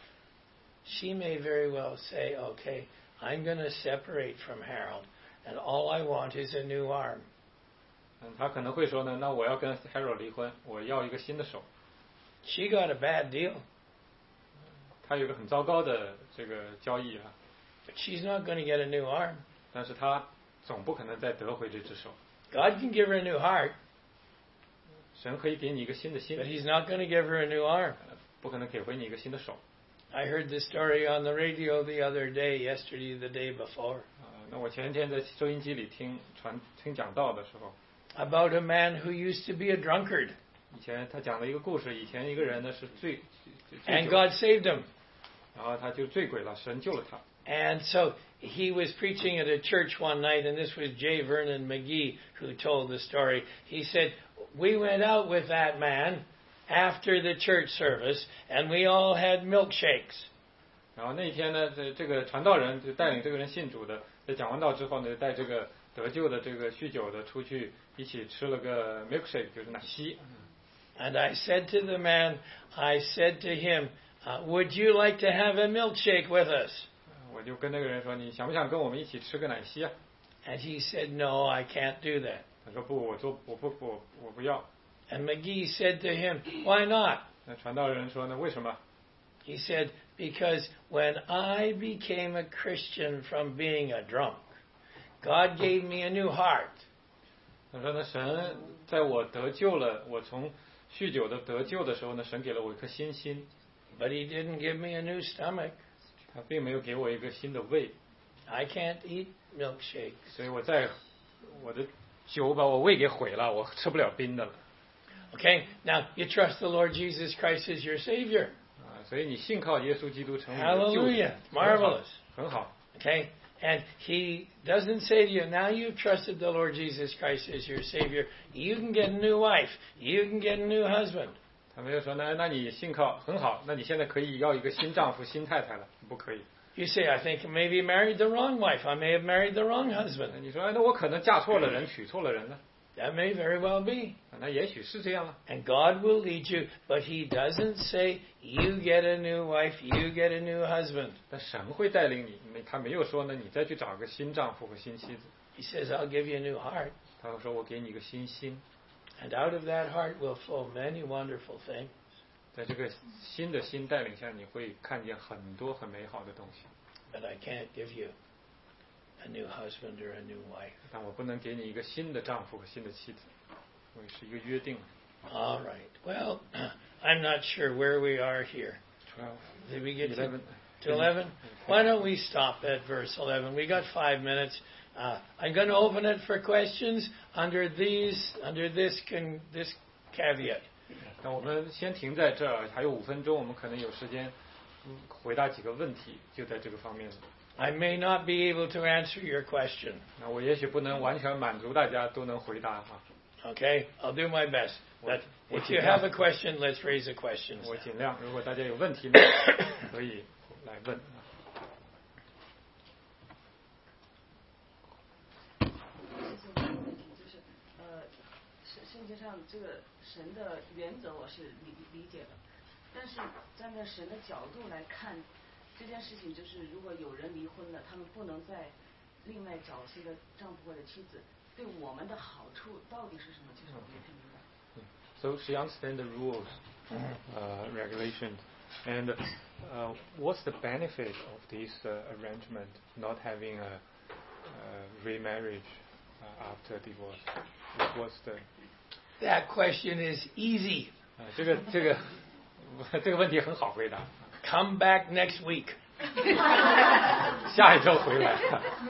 A: she may very well say, okay, I'm going to separate from Harold, and all I want is a new arm.
B: 她可能会说呢，那我要跟 Harold 离婚，我要一个新的手。
A: She got a bad deal.
B: 她有一个很糟糕的这个交易啊。
A: But she's not going to get a new arm.
B: 但是她总不可能再得回这只手。
A: God can give her a new heart.
B: 神可以给你一个新的心。
A: But He's not going to give her a new arm.
B: 不可能给回你一个新的手。
A: I heard this story on the radio the other day, yesterday, the day before.
B: 那我前天在收音机里听讲道的时候。
A: About a man who used to be a drunkard.
B: 以前他讲了一个故事，以前一个人呢是醉
A: And God saved him.
B: 然后他就醉鬼了，神救了他。
A: And so he was preaching at a church one night, and this was J. Vernon McGee who told the story. He said, we went out with that man after the church service, and we all had milkshakes.
B: 然后那一天呢，这个传道人就带领这个人信主的，在讲完道之后呢，带这个得救的这个酗酒的出去一起吃了个 milkshake， 就是奶昔。
A: And I said to the man, I said to him, would you like to have a milkshake with us?
B: 我就跟那个人说，你想不想跟我们一起吃个奶昔啊？
A: And he said, no, I can't do that.
B: 他说不，我不要。
A: And McGee said to him, why not?
B: 那传道人说呢，为什么？
A: He said, because when I became a Christian from being a drunk, God gave me a new heart.
B: 他说呢，神在我得救了，我从酗酒的得救的时候呢，神给了我一颗新心。
A: But He didn't give me a new stomach.
B: 他并没有给我一个新的胃。
A: I can't eat milkshakes.
B: 所以我的酒把我胃给毁了，我吃不了冰的了。
A: Okay, now you trust the Lord Jesus Christ as your Savior.
B: 所以你信靠耶稣基督成为你的救主。
A: Hallelujah. Marvelous.
B: 很好。
A: Okay, and He doesn't say to you, now you've trusted the Lord Jesus Christ as your Savior, you can get a new wife, you can get a new husband.
B: 他没有说那你信靠很好，那你现在可以要一个新丈夫新太太了。 不可以。
A: You say, I think I maybe married the wrong wife. I may have married the wrong husband.
B: 你说，那我可能嫁错了人，娶错了人了。
A: That may very well be.
B: 那也许是这样了。
A: And God will lead you, but He doesn't say, you get a new wife, you get a new husband.
B: 但神会带领你，他没有说呢，你再去找个新丈夫和新妻子。
A: He says, I'll give you a new heart.
B: 他会说，我给你一个新心。
A: And out of that heart will flow many wonderful things.
B: 在这个新的心带领下，你会看见很多很美好的东西。
A: But I can't give you a new husband or a new wife.
B: 但我不能给你一个新的丈夫和新的妻子，我是一个约定。
A: All right. Well, I'm not sure where we are here. Did we get to 11? Why don't we stop at verse 11? We got 5 minutes. I'm going to open it for questions under this caveat.
B: 那我们先停在这儿，还有5分钟，我们可能有时间回答几个问题，就在这个方面。
A: I may not be able to answer your question.
B: 那我也许不能完全满足大家都能回答哈。
A: Okay, I'll do my best. But if you have a question, let's raise a question.
B: 我尽量，如果大家有问题呢，可以来问。
D: 圣经上这个神的原则我是理解的，但是站在神的角度来看这件事情，就是如果有人离婚了，他们不能再另外找新的丈夫或者妻子，对我们的好处到底是什么？其实我没太明白。
B: So she understands the rules, regulations, and what's the benefit of this arrangement? Not having a remarriage after divorce. What's the?
A: That question is easy.
B: 这个问题很好回答。
A: Come back next week.
B: 下一周回来。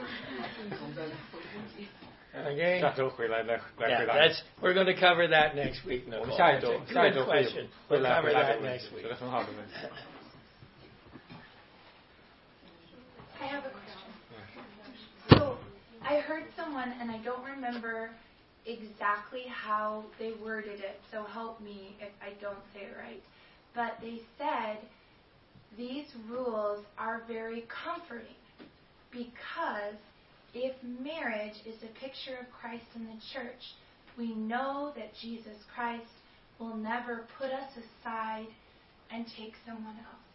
A: Okay.
B: 下周回来来回答。
A: We're going to cover that next week.
B: 我们下一周会来回答这个问题，这个很好的问题。
E: I have a question. So I heard someone, and I don't remember exactly how they worded it, so help me if I don't say it right. But they said these rules are very comforting because if marriage is a picture of Christ in the church, we know that Jesus Christ will never put us aside and take someone else.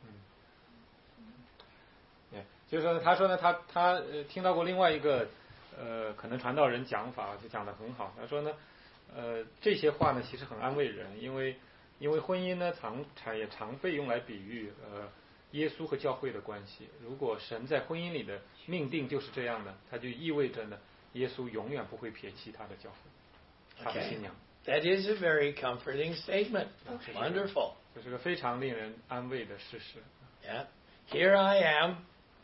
B: 就是说，他说呢，他听到过另外一个可能传道人讲法，就讲得很好。他说呢，这些话呢其实很安慰人，因为婚姻呢也常被用来比喻耶稣和教会的关系。如果神在婚姻里的命定就是这样的，它就意味着呢，耶稣永远不会撇弃他的教会，他的新娘。
A: That is a very comforting statement. Wonderful.
B: 这是个非常令人安慰的事实。
A: Yeah. Here I am.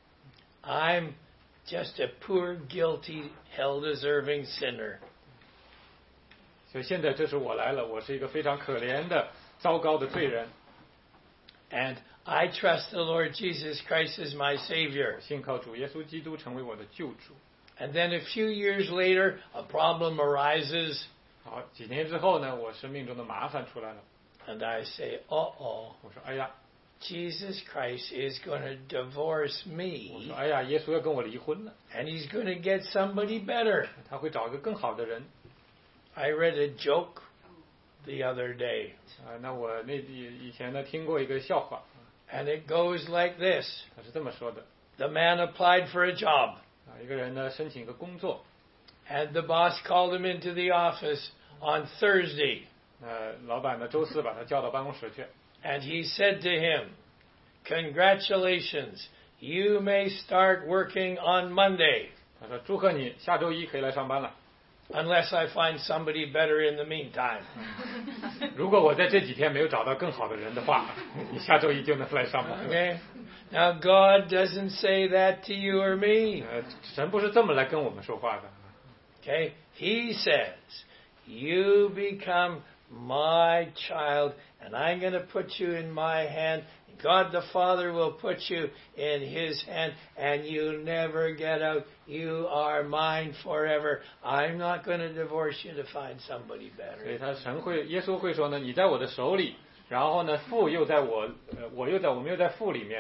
A: I'm just a poor, guilty, hell-deserving sinner.
B: 所以现在这是我来了，我是一个非常可怜的、糟糕的罪人。
A: And I trust the Lord Jesus Christ as my Savior.
B: 信靠主耶稣基督成为我的救主。
A: And then a few years later, a problem arises.
B: 好，几年之后呢，我生命中的麻烦出来了。
A: And I say, uh-oh.
B: 我说，哎呀。
A: Jesus Christ is going to divorce me.
B: 我说，哎呀，耶稣要跟我离婚了。
A: And he's going to get somebody better.
B: 他会找一个更好的人。
A: I read a joke the other day.
B: 那我以前呢听过一个笑话。
A: And it goes like this.
B: 他是这么说的。
A: The man applied for a job.
B: 一个人呢申请一个工作。
A: And the boss called him into the office on Thursday.
B: 老板呢周四把他叫到办公室去。
A: And he said to him, "Congratulations, you may start working on Monday."
B: 他说：“祝贺你，下周一可以来上班了。”
A: Unless I find somebody better in the meantime.
B: 如果我在这几天没有找到更好的人的话，你下周一就能来上班。
A: Okay. Now God doesn't say that to you or me.
B: 神不是这么来跟我们说话的。
A: Okay. He says, "You become my child, and I'm going to put you in my hand. God the Father will put you in His hand, and you never get out. You are mine forever. I'm not going to divorce you to find somebody better."
B: 所以耶稣会说呢，你在我的手里，然后呢，父又在我们又在父里面，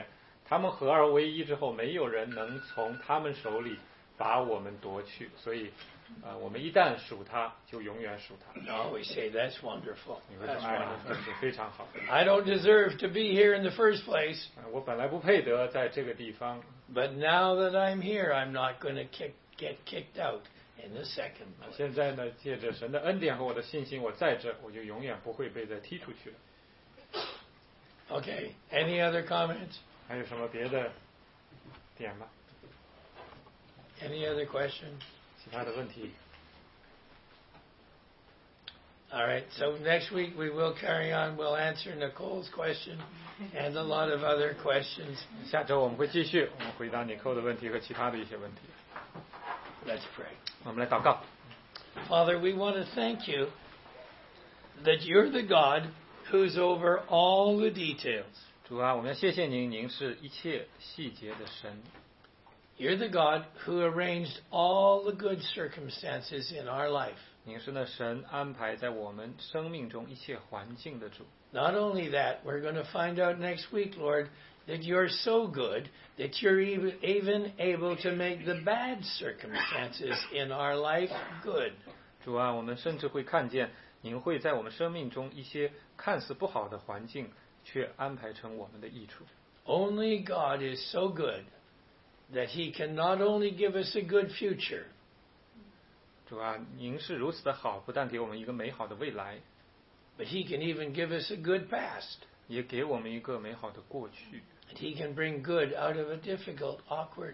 B: 他们合而为一之后，没有人能从他们手里把我们夺去，所以我们一旦属他，就永远属他。
A: No, we say that's wonderful.
B: 你会说
A: That's
B: 哎，
A: wonderful.
B: 这是非常好。
A: I don't deserve to be here in the first place,
B: 我本来不配得在这个地方，
A: but now that I'm here, I'm not going to get kicked out in the second place.
B: 现在呢，借着神的恩典和我的信心，我在这，我就永远不会被再踢出去了。
A: Okay, any other comments?
B: 还有什么别的点吗？
A: Any other questions?
B: 其他的问题？
A: All right, so next week we will carry on. We'll answer Nicole's question and a lot of other questions.
B: 下周我们会继续，我们回答你扣的问题和其他的一些问题。
A: Let's pray.
B: 我们来祷告。
A: Father, we want to thank you that you're the God who's over all the details.
B: 主啊，我们要谢谢您，您是一切细节的神。
A: You're the God who arranged all the good circumstances in our life.
B: 您是那神安排在我们生命中一切环境的主。
A: Not only that, we're going to find out next week, Lord, that you're so good that you're even able to make the bad circumstances in our life good.
B: 主啊，我们甚至会看见您会在我们生命中一些看似不好的环境，却安排成我们的益处。
A: Only God is so good that he can not only give us a good future,
B: 主啊，您是如此的好，不但给我们一个美好的未来，
A: but he can even give us a good past.
B: 也给我们一个美好的过去，
A: And he can bring good out of a difficult, awkward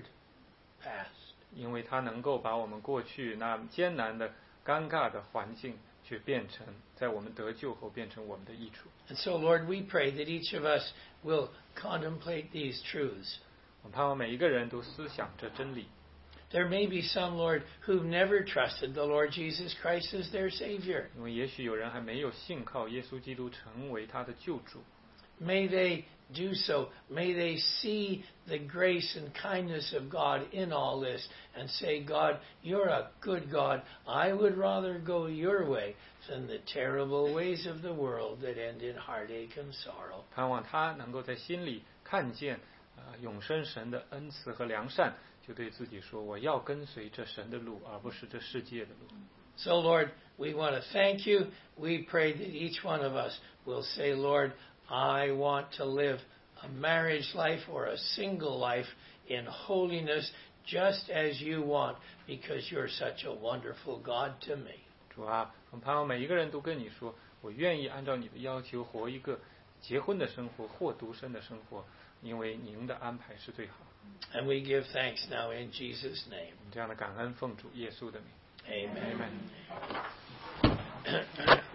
A: past.
B: 因为它能够把我们过去那艰难的、尴尬的环境，却变成在我们得救后变成我们的益处。
A: And so, Lord, we pray that each of us will contemplate these truths.
B: 我盼望每一个人都思想这真理。
A: There may be some, Lord, who've never trusted the Lord Jesus Christ as their Savior.
B: 因为也许有人还没有信靠耶稣基督成为他的救主，
A: May they do so. May they see the grace and kindness of God in all this and say, God, you're a good God. I would rather go your way than the terrible ways of the world that end in heartache and sorrow.
B: 盼望他能够在心里看见永生神的恩慈和良善，就对自己说：我要跟随这神的路，而不是这世界的路。
A: So, Lord, we want to thank you. We pray that each one of us will say, Lord, I want to live a marriage life or a single life in holiness just as you want, because you're such a wonderful God to me.
B: 主啊，我盼望每一个人都跟你说，我愿意按照你的要求活一个结婚的生活或独身的生活，因为您的安排是最好。
A: And we give thanks now in Jesus' name.
B: 这样的感恩奉主耶稣的名。
A: Amen.
B: Amen.